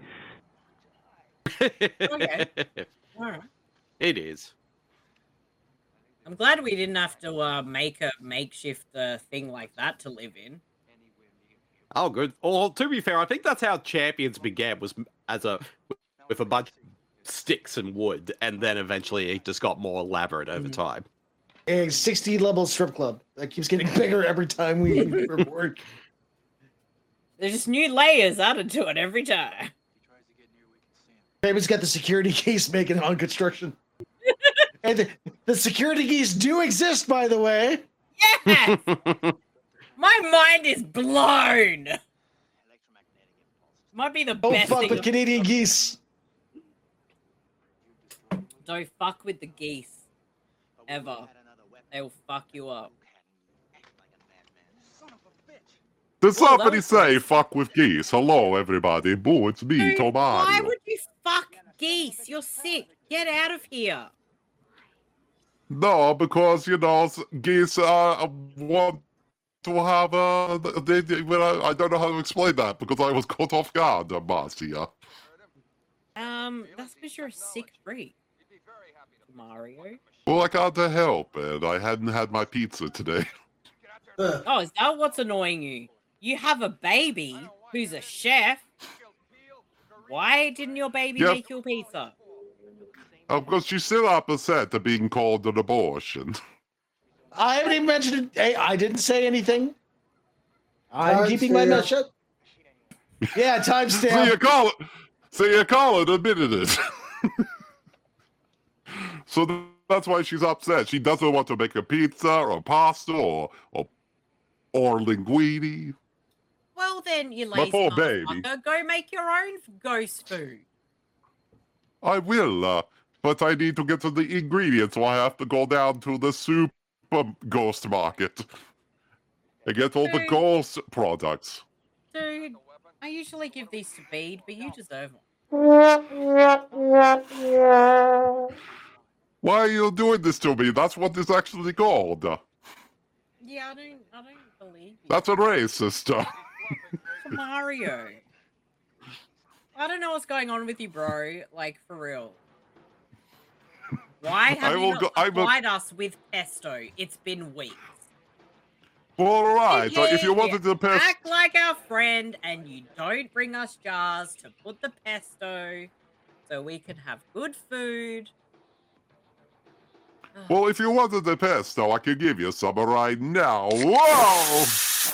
Okay. All right. It is. I'm glad we didn't have to uh, make a makeshift uh, thing like that to live in. Oh, good. Well, to be fair, I think that's how Champions began, was as a with a bunch of sticks and wood, and then eventually it just got more elaborate over time. a sixty level strip club that keeps getting bigger every time we report. There's just new layers added to it every time. David's got the security case making on construction. And the, the security keys do exist, by the way. Yes! My mind is blown. Might be the Don't best fuck thing. with of- Canadian geese. Don't fuck with the geese. Ever. They'll fuck you up. Does Oh, that somebody was say fuck with geese? Hello, everybody. Boo, it's me, Dude, why Tomario. would you fuck geese? You're sick. Get out of here. No, because, you know, s- geese uh, want to have uh, they, they, well, I, I don't know how to explain that because I was caught off guard, uh, Marcia. Um, that's because you're a sick freak. Mario. Well, I can't help it. I hadn't had my pizza today. Oh, is that what's annoying you? You have a baby who's a chef. Why didn't your baby Yep. make your pizza? Of course, she's still upset at being called an abortion. I haven't even mentioned it. Hey, I didn't say anything. I'm Timestamp. keeping my mouth shut. Yeah, So you timestamp. call it, so you call it admitted it. So th- that's why she's upset. She doesn't want to make a pizza or pasta or or, or linguine. Well, then, you My lazy poor baby. motherfucker, go make your own ghost food. I will, uh, but I need to get to the ingredients, so I have to go down to the super ghost market and get all the Dude. ghost products. Dude, I usually give these to Bede, but you deserve them. Why are you doing this to me? That's what it's actually called. Uh, Yeah, I don't, I don't believe you. That's a racist. Uh, Mario. I don't know what's going on with you, bro. Like, for real. Why have I you will not go- I will- supplied us with pesto? It's been weeks. all right. So if you Yeah, wanted to pass, act like our friend and you don't bring us jars to put the pesto so we can have good food. well, if you wanted the pesto, I can give you some right now. Whoa!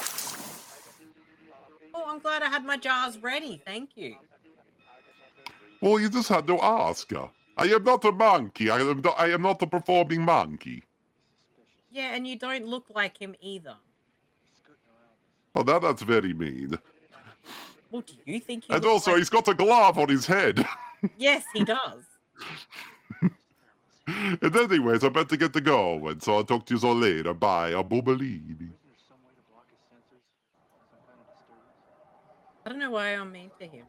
Oh, I'm glad I had my jars ready. Thank you. Well, you just had to ask. uh. I am not a monkey. I am. Not, I am not a performing monkey. Yeah, and you don't look like him either. Oh, that, that's very mean. What do you think he And looks also, like? he's got a glove on his head. Yes, he does. And anyways, I better get to go. And so I'll talk to you all later. Bye. A boobalini. I don't know why I'm mean to him.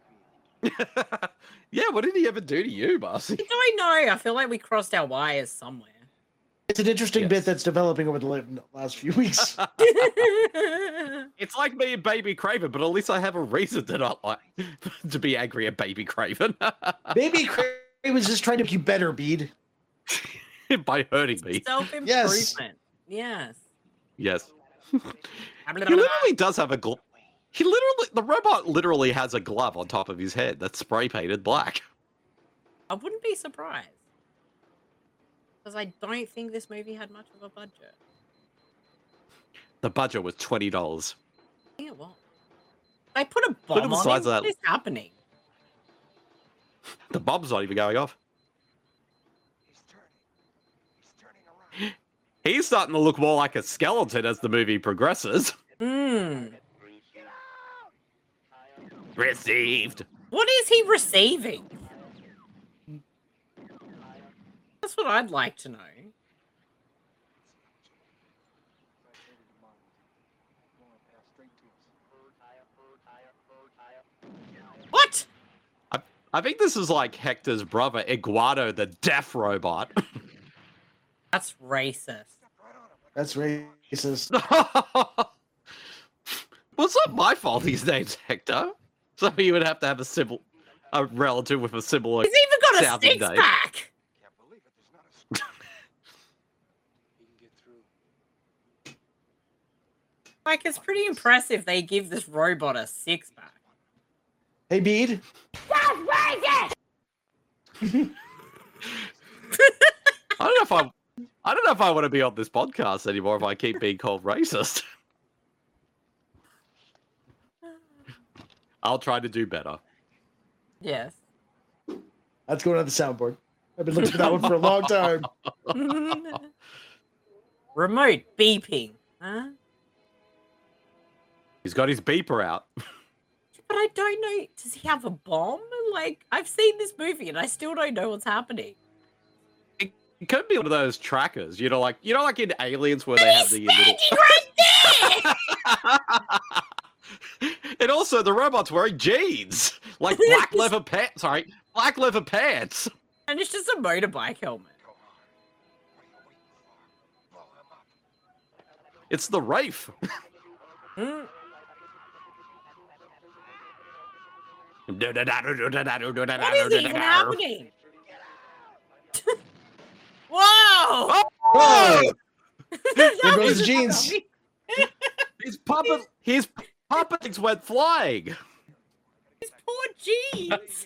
Yeah, what did he ever do to you, Marcy? I don't know. I feel like we crossed our wires somewhere. It's an interesting bit that's developing over the la- last few weeks. It's like me and Baby Craven, but at least I have a reason to not like to be angry at Baby Craven. Baby Craven was just trying to make you better, Bede. By hurting me. Self-improvement. Yes. Yes. He literally does have a gl- He literally, the robot literally has a glove on top of his head that's spray painted black. I wouldn't be surprised. Because I don't think this movie had much of a budget. The budget was twenty dollars. I think it was. They put a Look bomb at the on size him? of What that. is happening? The bomb's not even going off. He's starting to look more like a skeleton as the movie progresses. Hmm. Received. What is he receiving? That's what I'd like to know. What? I, I think this is like Hector's brother, Iguado, the deaf robot. That's racist. That's racist. Well, it's not my fault his name's Hector. So you would have to have a similar, a relative with a similar. He's even got a sounding six name. pack. Like, it's pretty impressive they give this robot a six pack. Hey, Bede. That's racist! I don't know if I, I don't know if I want to be on this podcast anymore if I keep being called racist. I'll try to do better. Yes. That's going on the soundboard. I've been looking for that one for a long time. Remote beeping. Huh? He's got his beeper out. But I don't know. Does he have a bomb? Like, I've seen this movie and I still don't know what's happening. It could be one of those trackers, you know, like you know, like in Aliens where they have the little. Right there! And also, the robot's wearing jeans, like black leather pants. Sorry, black leather pants. And it's just a motorbike helmet. It's the Wraith. Mm. What What is even happening? Whoa! Whoa! There goes the jeans. His puppet, his puppets went flying. His poor jeans.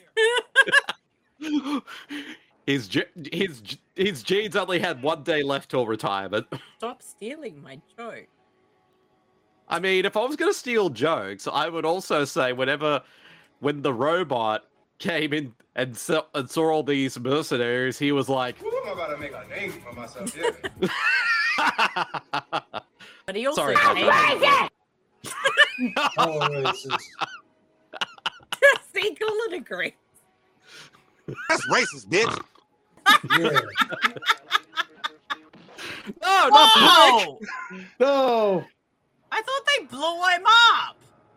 His je- his je- his jeans only had one day left till retirement. Stop stealing my joke. I mean, if I was going to steal jokes, I would also say whenever, when the robot came in and saw, and saw all these mercenaries, he was like, I'm about to make a name for myself, yeah. But he also Sorry, hated it. Oh, racist. See, Colin agrees. That's racist, bitch. Yeah. No, not Whoa! No. I thought they blew him up.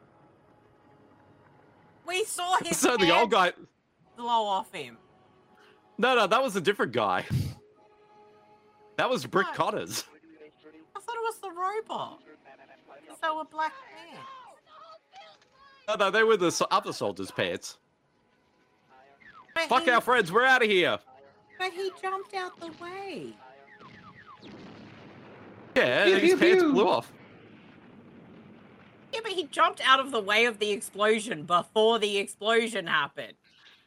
We saw his So the hand old guy. blow off him. No, no, that was a different guy. That was Brick What? Connors. I thought it was the robot. So a black man. No, no, they were the so- other soldiers' pants. But Fuck he, our friends, we're out of here. But he jumped out the way. Yeah, Pew, his pew, pants pew. blew off. Yeah, but he jumped out of the way of the explosion before the explosion happened.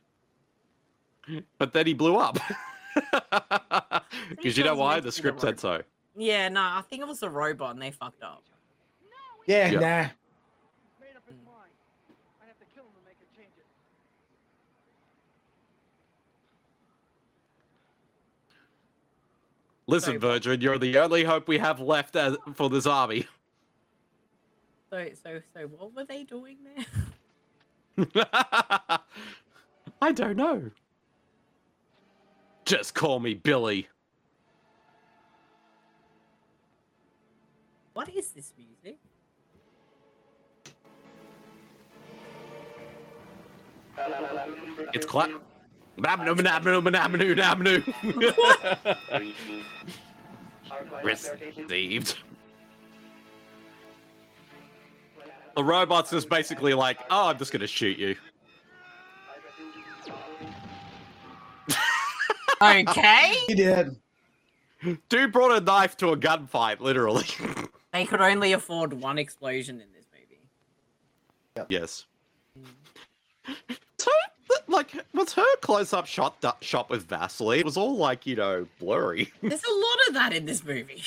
But then he blew up. Pretty Because sure you know it was why? meant The to be script the said so. Yeah, no, I think it was the robot and they fucked up. Yeah, Yeah. nah. Listen, Virgin, you're the only hope we have left as, for this army. So, so, so, what were they doing there? I don't know. Just call me Billy. What is this music? It's clap. Nabnu, nabnu, nabnu, nabnu. Received. The robot's just basically like, oh, I'm just gonna shoot you. Okay. He did. Dude brought a knife to a gunfight, literally. They could only afford one explosion in this movie. Yes. So, like, was her close-up shot du- shot with Vaseline? It was all like, you know, blurry. There's a lot of that in this movie.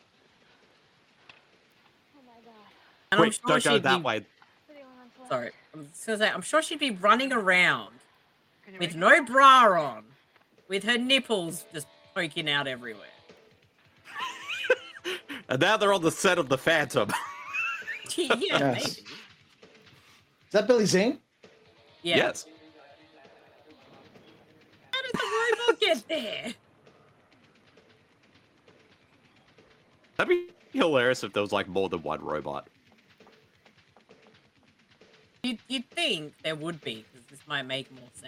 And Wait, I'm sure don't go she'd that be- way. Sorry, I'm just gonna say, I'm sure she'd be running around with no bra on, with her nipples just poking out everywhere. And now they're on the set of The Phantom. yeah, Yes. maybe. Is that Billy Zane? Yeah. Yes. How did the robot get there? That'd be hilarious if there was like more than one robot. You'd, you'd think there would be, because this might make more sense.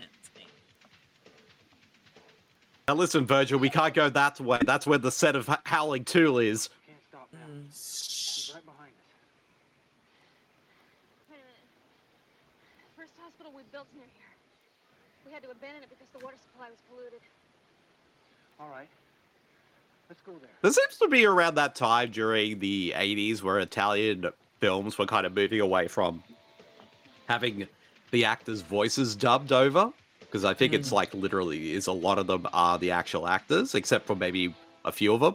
Now listen, Virgil, we can't go that way. That's where the set of H- Howling two is. Mm. He's right behind us. Wait a minute. First hospital we built near here. We had to abandon it because the water supply was polluted. All right. Let's go there. There seems to be around that time during the eighties where Italian films were kind of moving away from having the actors' voices dubbed over. Because I think it's like literally is a lot of them are the actual actors, except for maybe a few of them.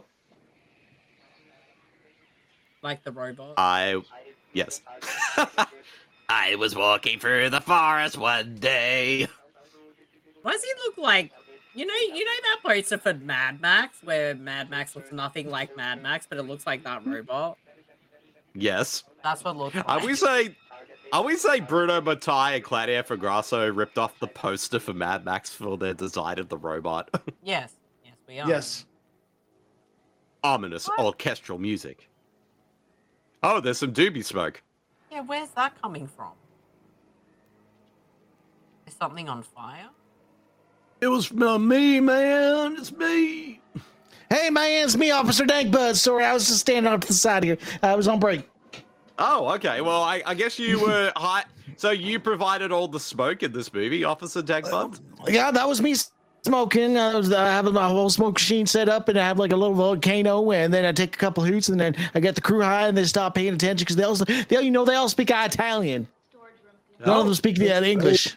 Like the robot. I, yes. I was walking through the forest one day. Why does he look like, you know, you know that poster for Mad Max, where Mad Max looks nothing like Mad Max, but it looks like that robot? Yes. That's what it looks like. Are we saying, are we saying Bruno Mattei and Claudia Fragrasso ripped off the poster for Mad Max for their design of the robot? Yes. Yes, we are. Yes. Ominous orchestral music. Oh, there's some doobie smoke. Yeah, where's that coming from? Is something on fire? It was me, man. It's me. Hey, man, it's me, Officer Dankbud. Sorry, I was just standing up to the side here. I was on break. Oh, okay. Well, I, I guess you were high. So you provided all the smoke in this movie, Officer Dankbud? Yeah, that was me smoking. I was uh, having my whole smoke machine set up, and I have like a little volcano, and then I take a couple hoots, and then I get the crew high, and they stop paying attention because they also, they, you know, they all speak Italian. None of them speak the uh, English.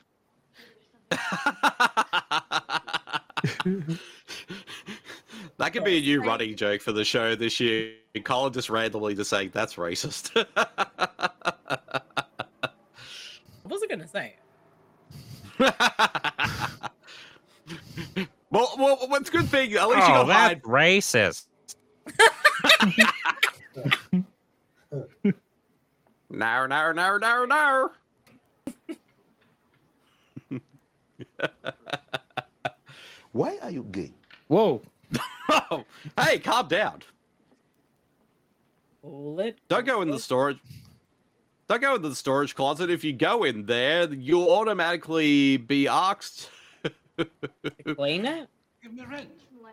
That could be a new running joke for the show this year. Colin just randomly just saying, that's racist. I wasn't going to say it. well, well, what's a good thing? At least Oh, you got that's hide. racist. No, no, no, no, no. Why are you gay? Whoa. Oh, hey, calm down. Let Don't go in the storage. Don't go in the storage closet. If you go in there, you'll automatically be asked. Clean it? Give me rent.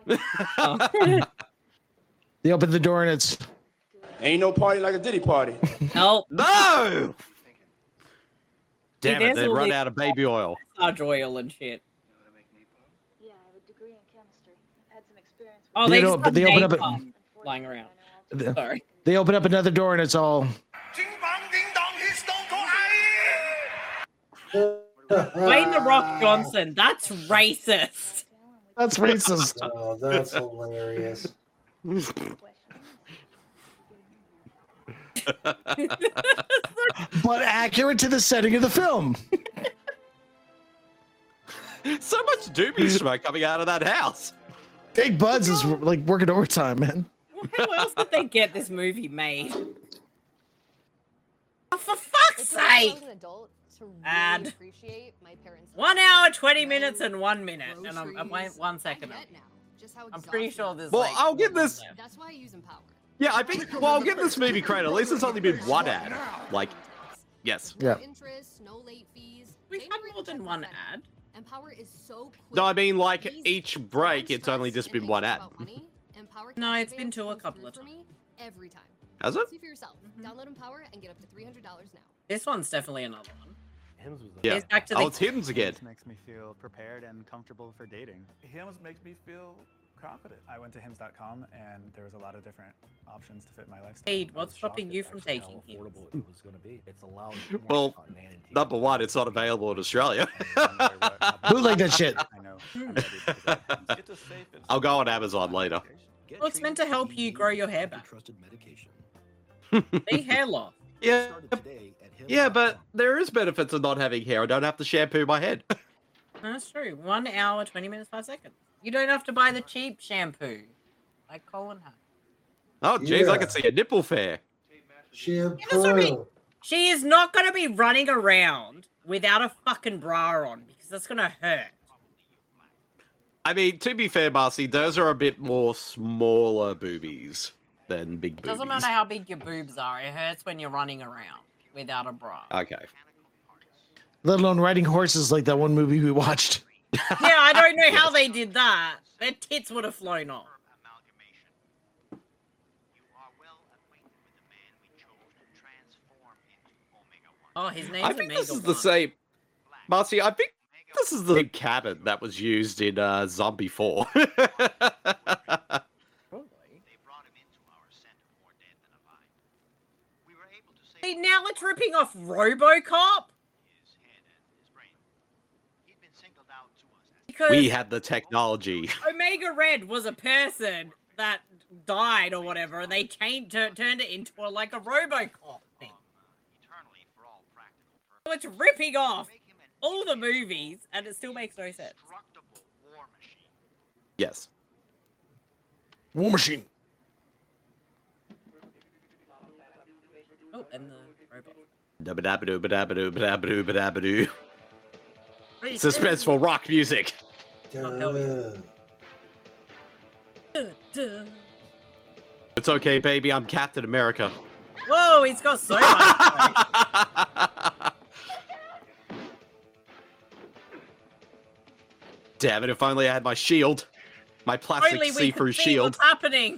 They open the door, and it's Ain't no party like a Diddy party. No. No! Damn See, it, there's they all run these- out of baby oil. Massage oil and shit. Yeah, I have a degree in chemistry. I've had some experience. Oh, They they, don't- just have they open up a- napalm lying around. Sorry. they open up another door, and it's all. Dwayne The Rock Johnson. That's racist. That's racist. Oh, that's hilarious. But accurate to the setting of the film. So much doobie smoke coming out of that house. Big Buds is like working overtime, man. How else did they get this movie made? Oh, for fuck's sake! Add one hour, twenty minutes, and one minute. And I'm, I'm wait, one second. I'm pretty sure there's Well, like. I'll give this. That's why I use Empower. Yeah, I think. Well, I'll give this movie credit. At least it's only been one ad. Like, yes. Yeah. Interest, no late fees. We've had more than one ad. Empower is so quick. No, I mean like each break, it's only just been one ad. Empower No, it's been two a couple of for times. me every time. Has it? See for yourself. Download Empower and get up to three hundred dollars now. This one's definitely another one. Yeah. Here's back to Oh, the- it's Hims again. Makes me feel prepared and comfortable for dating. Hymns makes me feel confident. I went to hims dot com and there was a lot of different options to fit my lifestyle. Hey, what's stopping you from taking him? It was going to be. It's allowed. Well, number one, it's not available in Australia. Bootleg that shit. I know. I'll go on Amazon later. Well, it's meant to help you grow your hair back. Need hair loss. Yeah. Yeah, but there is benefits of not having hair. I don't have to shampoo my head. That's true. One hour, twenty minutes, five seconds. You don't have to buy the cheap shampoo, like Colin has. Oh, jeez, I can see a nipple fair. Shampoo. She is not going to be running around without a fucking bra on because that's going to hurt. I mean, to be fair, Marcy, those are a bit more smaller boobies than big It boobies. doesn't matter how big your boobs are. It hurts when you're running around without a bra. Okay. Let alone riding horses like that one movie we watched. Yeah, I don't know how they did that. Their tits would have flown off. Oh, his name's I think Omega this is One. the same. Marcy, I think this is the cabin that was used in uh, Zombie four. See, now it's ripping off RoboCop. Because We had the technology. Omega Red was a person that died or whatever, and they changed, tur- turned it into a, like a RoboCop thing. So it's ripping off all the movies, and it still makes no sense. Yes. War Machine. Oh, and the robot. Dabba-dabba-doo, ba-dabba-doo, ba-dabba-doo, ba-dabba-doo. Suspenseful rock music. Oh, hell yeah. Duh, duh. It's okay, baby. I'm Captain America. Whoa, he's got so much. Damn it! If only I had my shield, my plastic Only we see-through can see shield. what's happening.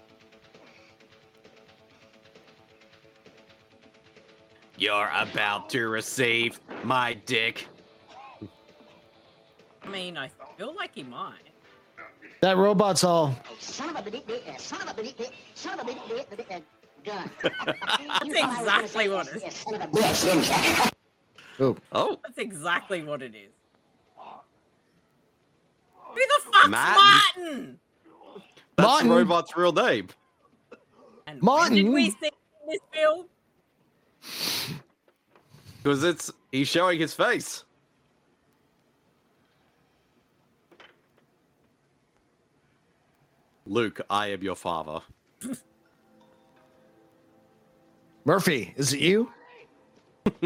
You're about to receive my dick. I mean, I feel like he might. That robot's all. Son of a bitch, bitch, son of a bitch, bitch, son of a bitch, bitch, bitch, gun. That's exactly what it is. Son of a bitch. Oh. Oh. That's exactly what it is. Who the fuck's Martin. Martin? That's Martin. the robot's real name. And Martin. when did we see this film? Because it's he's showing his face. Luke, I am your father. Murphy, is it you? When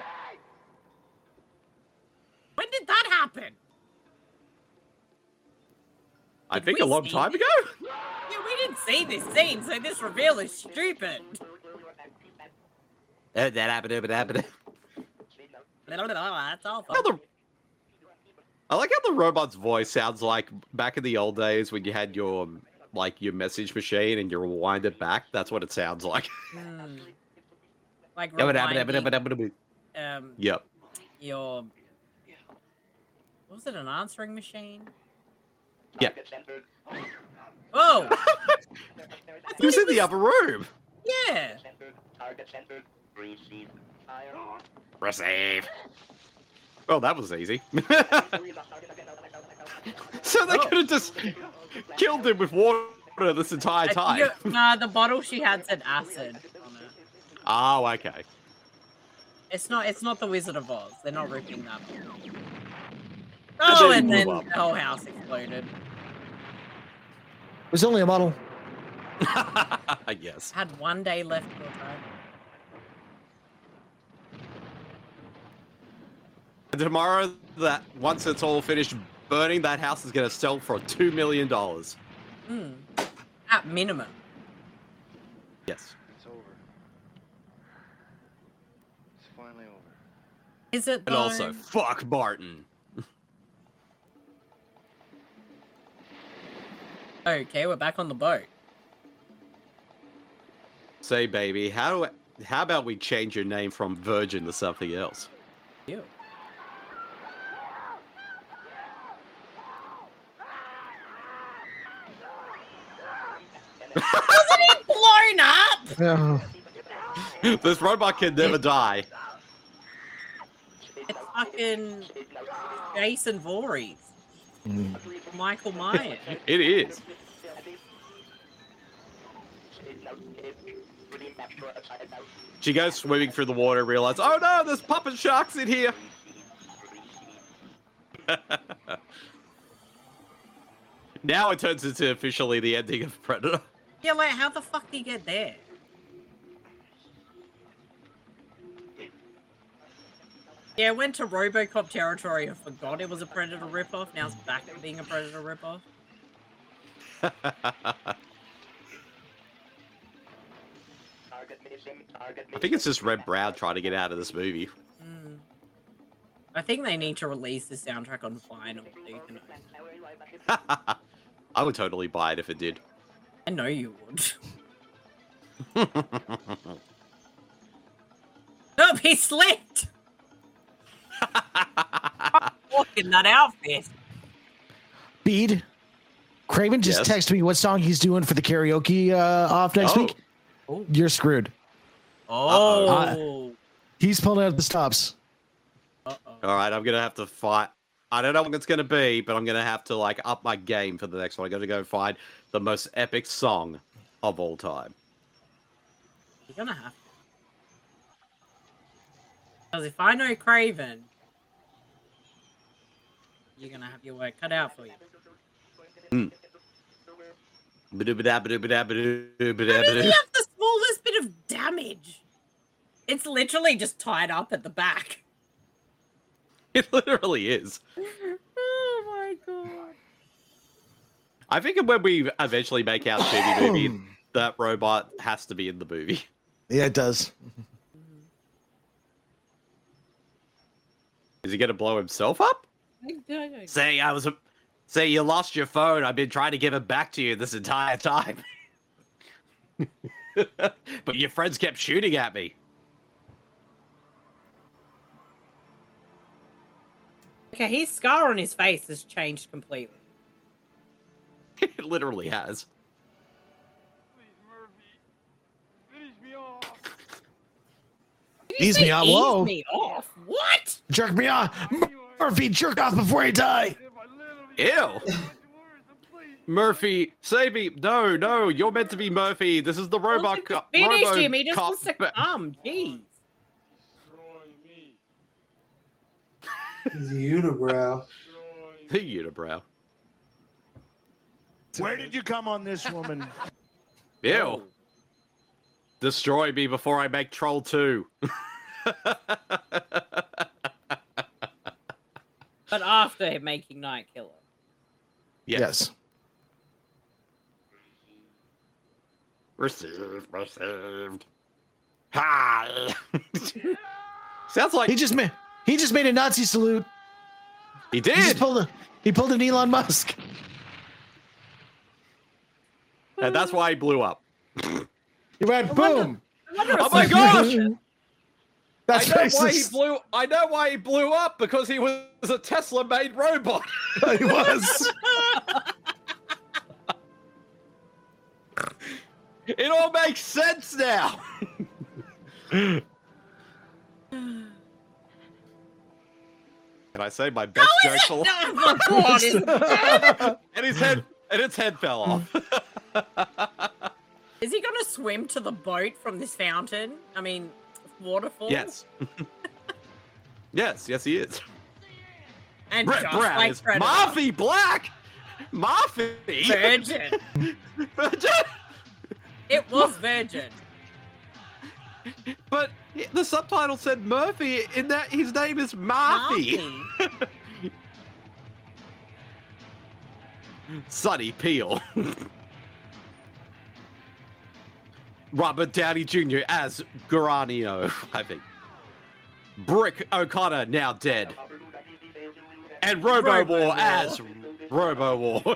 did that happen? I Did think we a long see time this? ago. Yeah, we didn't see this scene, so this reveal is stupid. Uh, that happened, that happened. That's all. How the- I like how the robot's voice sounds like back in the old days when you had your like your message machine and you rewind it back. That's what it sounds like. Hmm. Like Yep. rewinding, um, Yep. your was it an answering machine? Yeah. Oh, Who's in the other room? yeah. Receive. Well, that was easy. So they Oh. could have just killed him with water this entire Uh, time. you- Nah, the bottle she had said acid on it. Oh, okay. It's not. It's not the Wizard of Oz. They're not ripping that. Off. And Oh, then and you then move the whole house exploded. It was only a model. Yes. Had one day left to time. And tomorrow, that once it's all finished burning, that house is going to sell for two million dollars. Hmm. At minimum. Yes. It's over. It's finally over. Is it? And also, though? fuck Martin. Okay, we're back on the boat. Say, baby, how do I, how about we change your name from Virgin to something else? Ew. Wasn't he blown up? Yeah. This robot can never die. It's fucking Jason Voorhees. Michael Myers. It is. She goes swimming through the water, realizes, oh no, there's puppet sharks in here. Now it turns into officially the ending of Predator. Yeah, wait, how the fuck did he get there? Yeah, it went to RoboCop territory and forgot it was a Predator ripoff. Now it's back to being a Predator ripoff. I think it's just Red Brown trying to get out of this movie. Mm. I think they need to release the soundtrack on vinyl. So you can... I would totally buy it if it did. I know you would. Oh, he slipped! Walking that outfit. Bede, Craven just Yes? texted me what song he's doing for the karaoke uh, off next Oh. week. You're screwed. Oh. Uh, he's pulling out the stops. All right, I'm gonna have to fight. I don't know what it's gonna be, but I'm gonna have to like up my game for the next one. I gotta go find the most epic song of all time. You're gonna have to. Because if I know Craven, you're gonna have your work cut out for you. Mm. Ba-doo-ba-da, ba-doo-ba-da, ba-doo-ba-da, How does he ba-doo. have the smallest bit of damage? It's literally just tied up at the back. It literally is. Oh my god. I think when we eventually make our Chibi movie, that robot has to be in the movie. Yeah, it does. Is he gonna blow himself up? Say I was a. Say you lost your phone. I've been trying to give it back to you this entire time. But your friends kept shooting at me. Okay, his scar on his face has changed completely. It literally has. Ease me off. Whoa. Ease me off. What? Jerk me off. Murphy, jerk off before you die. Ew. Murphy, save me. No, no, you're meant to be Murphy. This is the robot cop. Finish Robo him. He just cop- wants to come. Jeez. He's a unibrow. The unibrow. Where did you come on this woman? Ew. Destroy me before I make Troll two. But after making Night Killer. Yes. Received, received. Hi. Sounds like he just made he just made a Nazi salute. He did. He just pulled a he pulled an Elon Musk. And that's why he blew up. He went boom. Oh my gosh! That's I know why he racist. blew. I know why he blew up because he was a Tesla-made robot. He was. It all makes sense now. Can I say my best How is joke? it? for- No, my God, is it? and his head and its head fell off. Is he gonna swim to the boat from this fountain? I mean, waterfall? Yes. yes, yes, he is. And Brett just Brown like is Predator. Marfy Black. Marfy. Virgin. Virgin. It was Virgin. But the subtitle said Murphy. In that his name is Marfy. Sonny Peel. Robert Downey Junior as Garanio, I think. Brick O'Connor now dead. And Robo War as Robo War.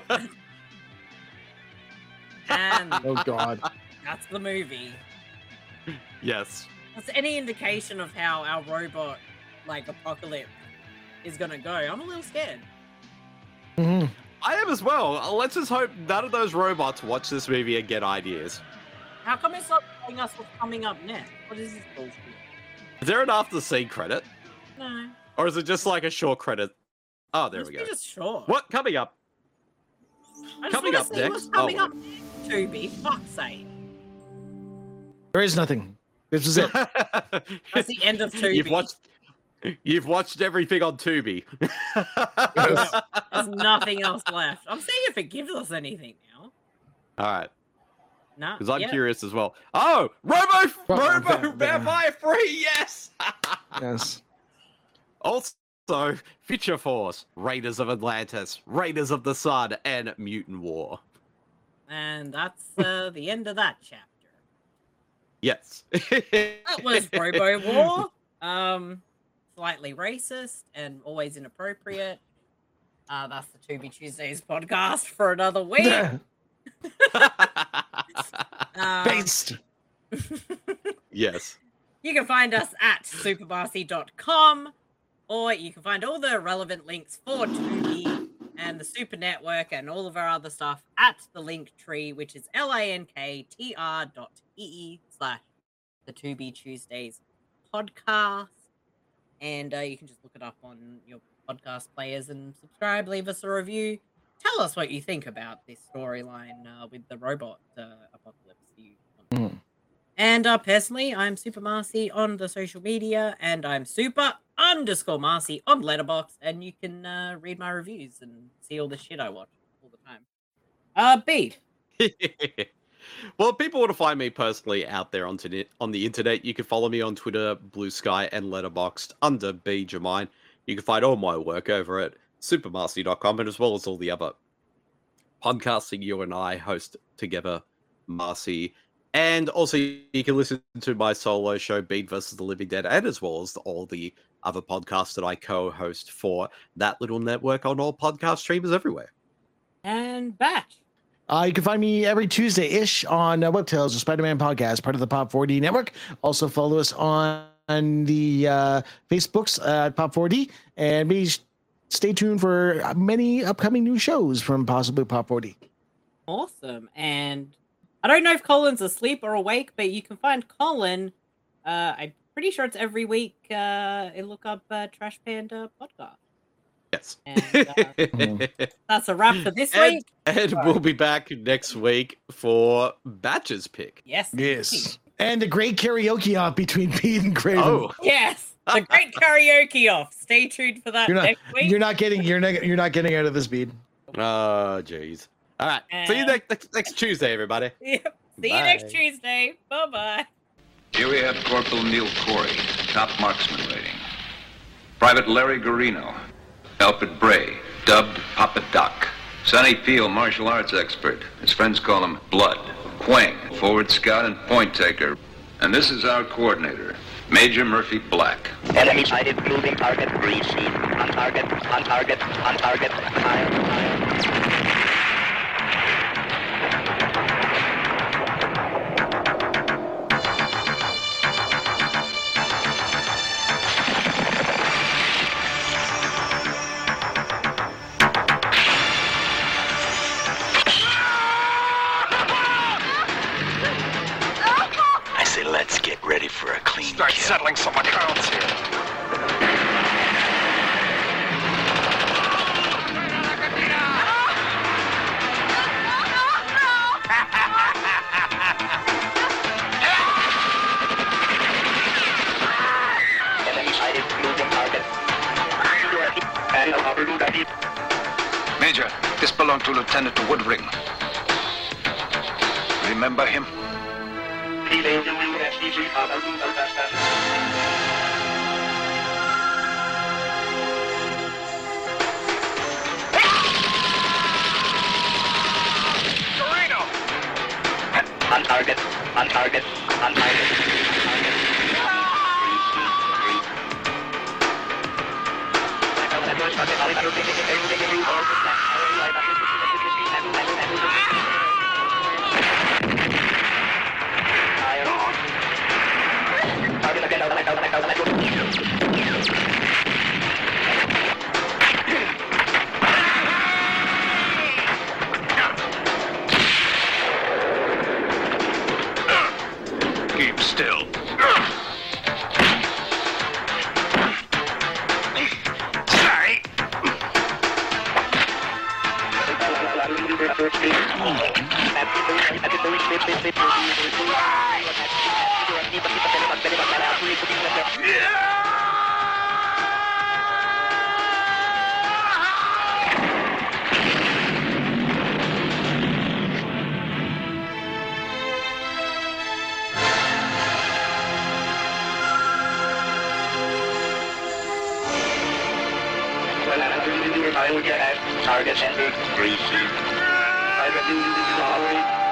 And Oh God. that's the movie. Yes. What's any indication of how our robot, like, apocalypse is gonna go? I'm a little scared. Mm-hmm. I am as well. Uh, Let's just hope none of those robots watch this movie and get ideas. How come it's not telling us what's coming up next? What is this bullshit? Is there an after scene credit? No. Or is it just like a short credit? Oh, there Must we be go. just short. What? Coming up. I just Coming wanna up see next. What's coming Oh. up Tubi, fuck's sake. There is nothing. This is it. That's the end of Tubi. You've watched You've watched everything on Tubi. There's nothing else left. I'm seeing if it gives us anything now. Alright. No. Because I'm yeah. curious as well. Oh! Robo Well, Robo va- va- Vampire Free, yes! Yes. Also, Future Force, Raiders of Atlantis, Raiders of the Sun, and Mutant War. And that's uh, the end of that chapter. Yes. That was Robo War. Um, slightly racist and always inappropriate. Uh, that's the Tubi Tuesdays podcast for another week. um, Based. Yes. You can find us at supermarcy dot com, or you can find all the relevant links for Tubi and the Super Network and all of our other stuff at the link tree, which is linktr dot ee slash the Tubi Tuesdays podcast. And uh, you can just look it up on your podcast players and subscribe, leave us a review. Tell us what you think about this storyline uh, with the robot uh, apocalypse. You Mm. And uh, personally, I'm Super Marcy on the social media, and I'm Super underscore Marcy on Letterboxd, and you can uh, read my reviews and see all the shit I watch all the time. Uh, B. Well, if people want to find me personally out there on, t- on the internet, you can follow me on Twitter, Blue Sky, and Letterboxd under B Jamine. You can find all my work over at super marcy dot com, and as well as all the other podcasting you and I host together, Marcy. And also, you can listen to my solo show, Beat versus the Living Dead, and as well as all the other podcasts that I co-host for that little network on all podcast streamers everywhere. And Batch. Uh, you can find me every Tuesday-ish on uh, WebTales, the Spider-Man podcast, part of the Pop four D network. Also follow us on, on the uh, Facebooks uh, at Pop four D, and be stay tuned for many upcoming new shows from possibly Pop four D. Awesome. And I don't know if Colin's asleep or awake, but you can find Colin. Uh, I'm pretty sure it's every week. Uh, and look up uh, Trash Panda podcast. Yes. And, uh, that's a wrap for this and, week. And we'll be back next week for Batch's pick. Yes. Yes. And a great karaoke off between Pete and Craven. Oh. Yes. The great karaoke off. Stay tuned for that You're not, next week. you're not getting you're not you're not getting out of this, Bede. Oh, jeez. All right. See you next, next, next Tuesday, everybody. Yep. See Bye. you next Tuesday. Bye bye. Here we have Corporal Neil Corey, top marksman rating. Private Larry Garino, Alfred Bray, dubbed Papa Doc. Sonny Peel, martial arts expert. His friends call him Blood. Quang, forward scout and point taker. And this is our coordinator, Major Murphy Black. Enemy sighted, moving target, receive. On target, on target, on target, fire, fire. I say let's get ready for a clean Start kill. settling some accounts here. Enemy sighted, moving target. Major, this belonged to Lieutenant Woodring. Remember him? On target, on target, on target. Target and three C.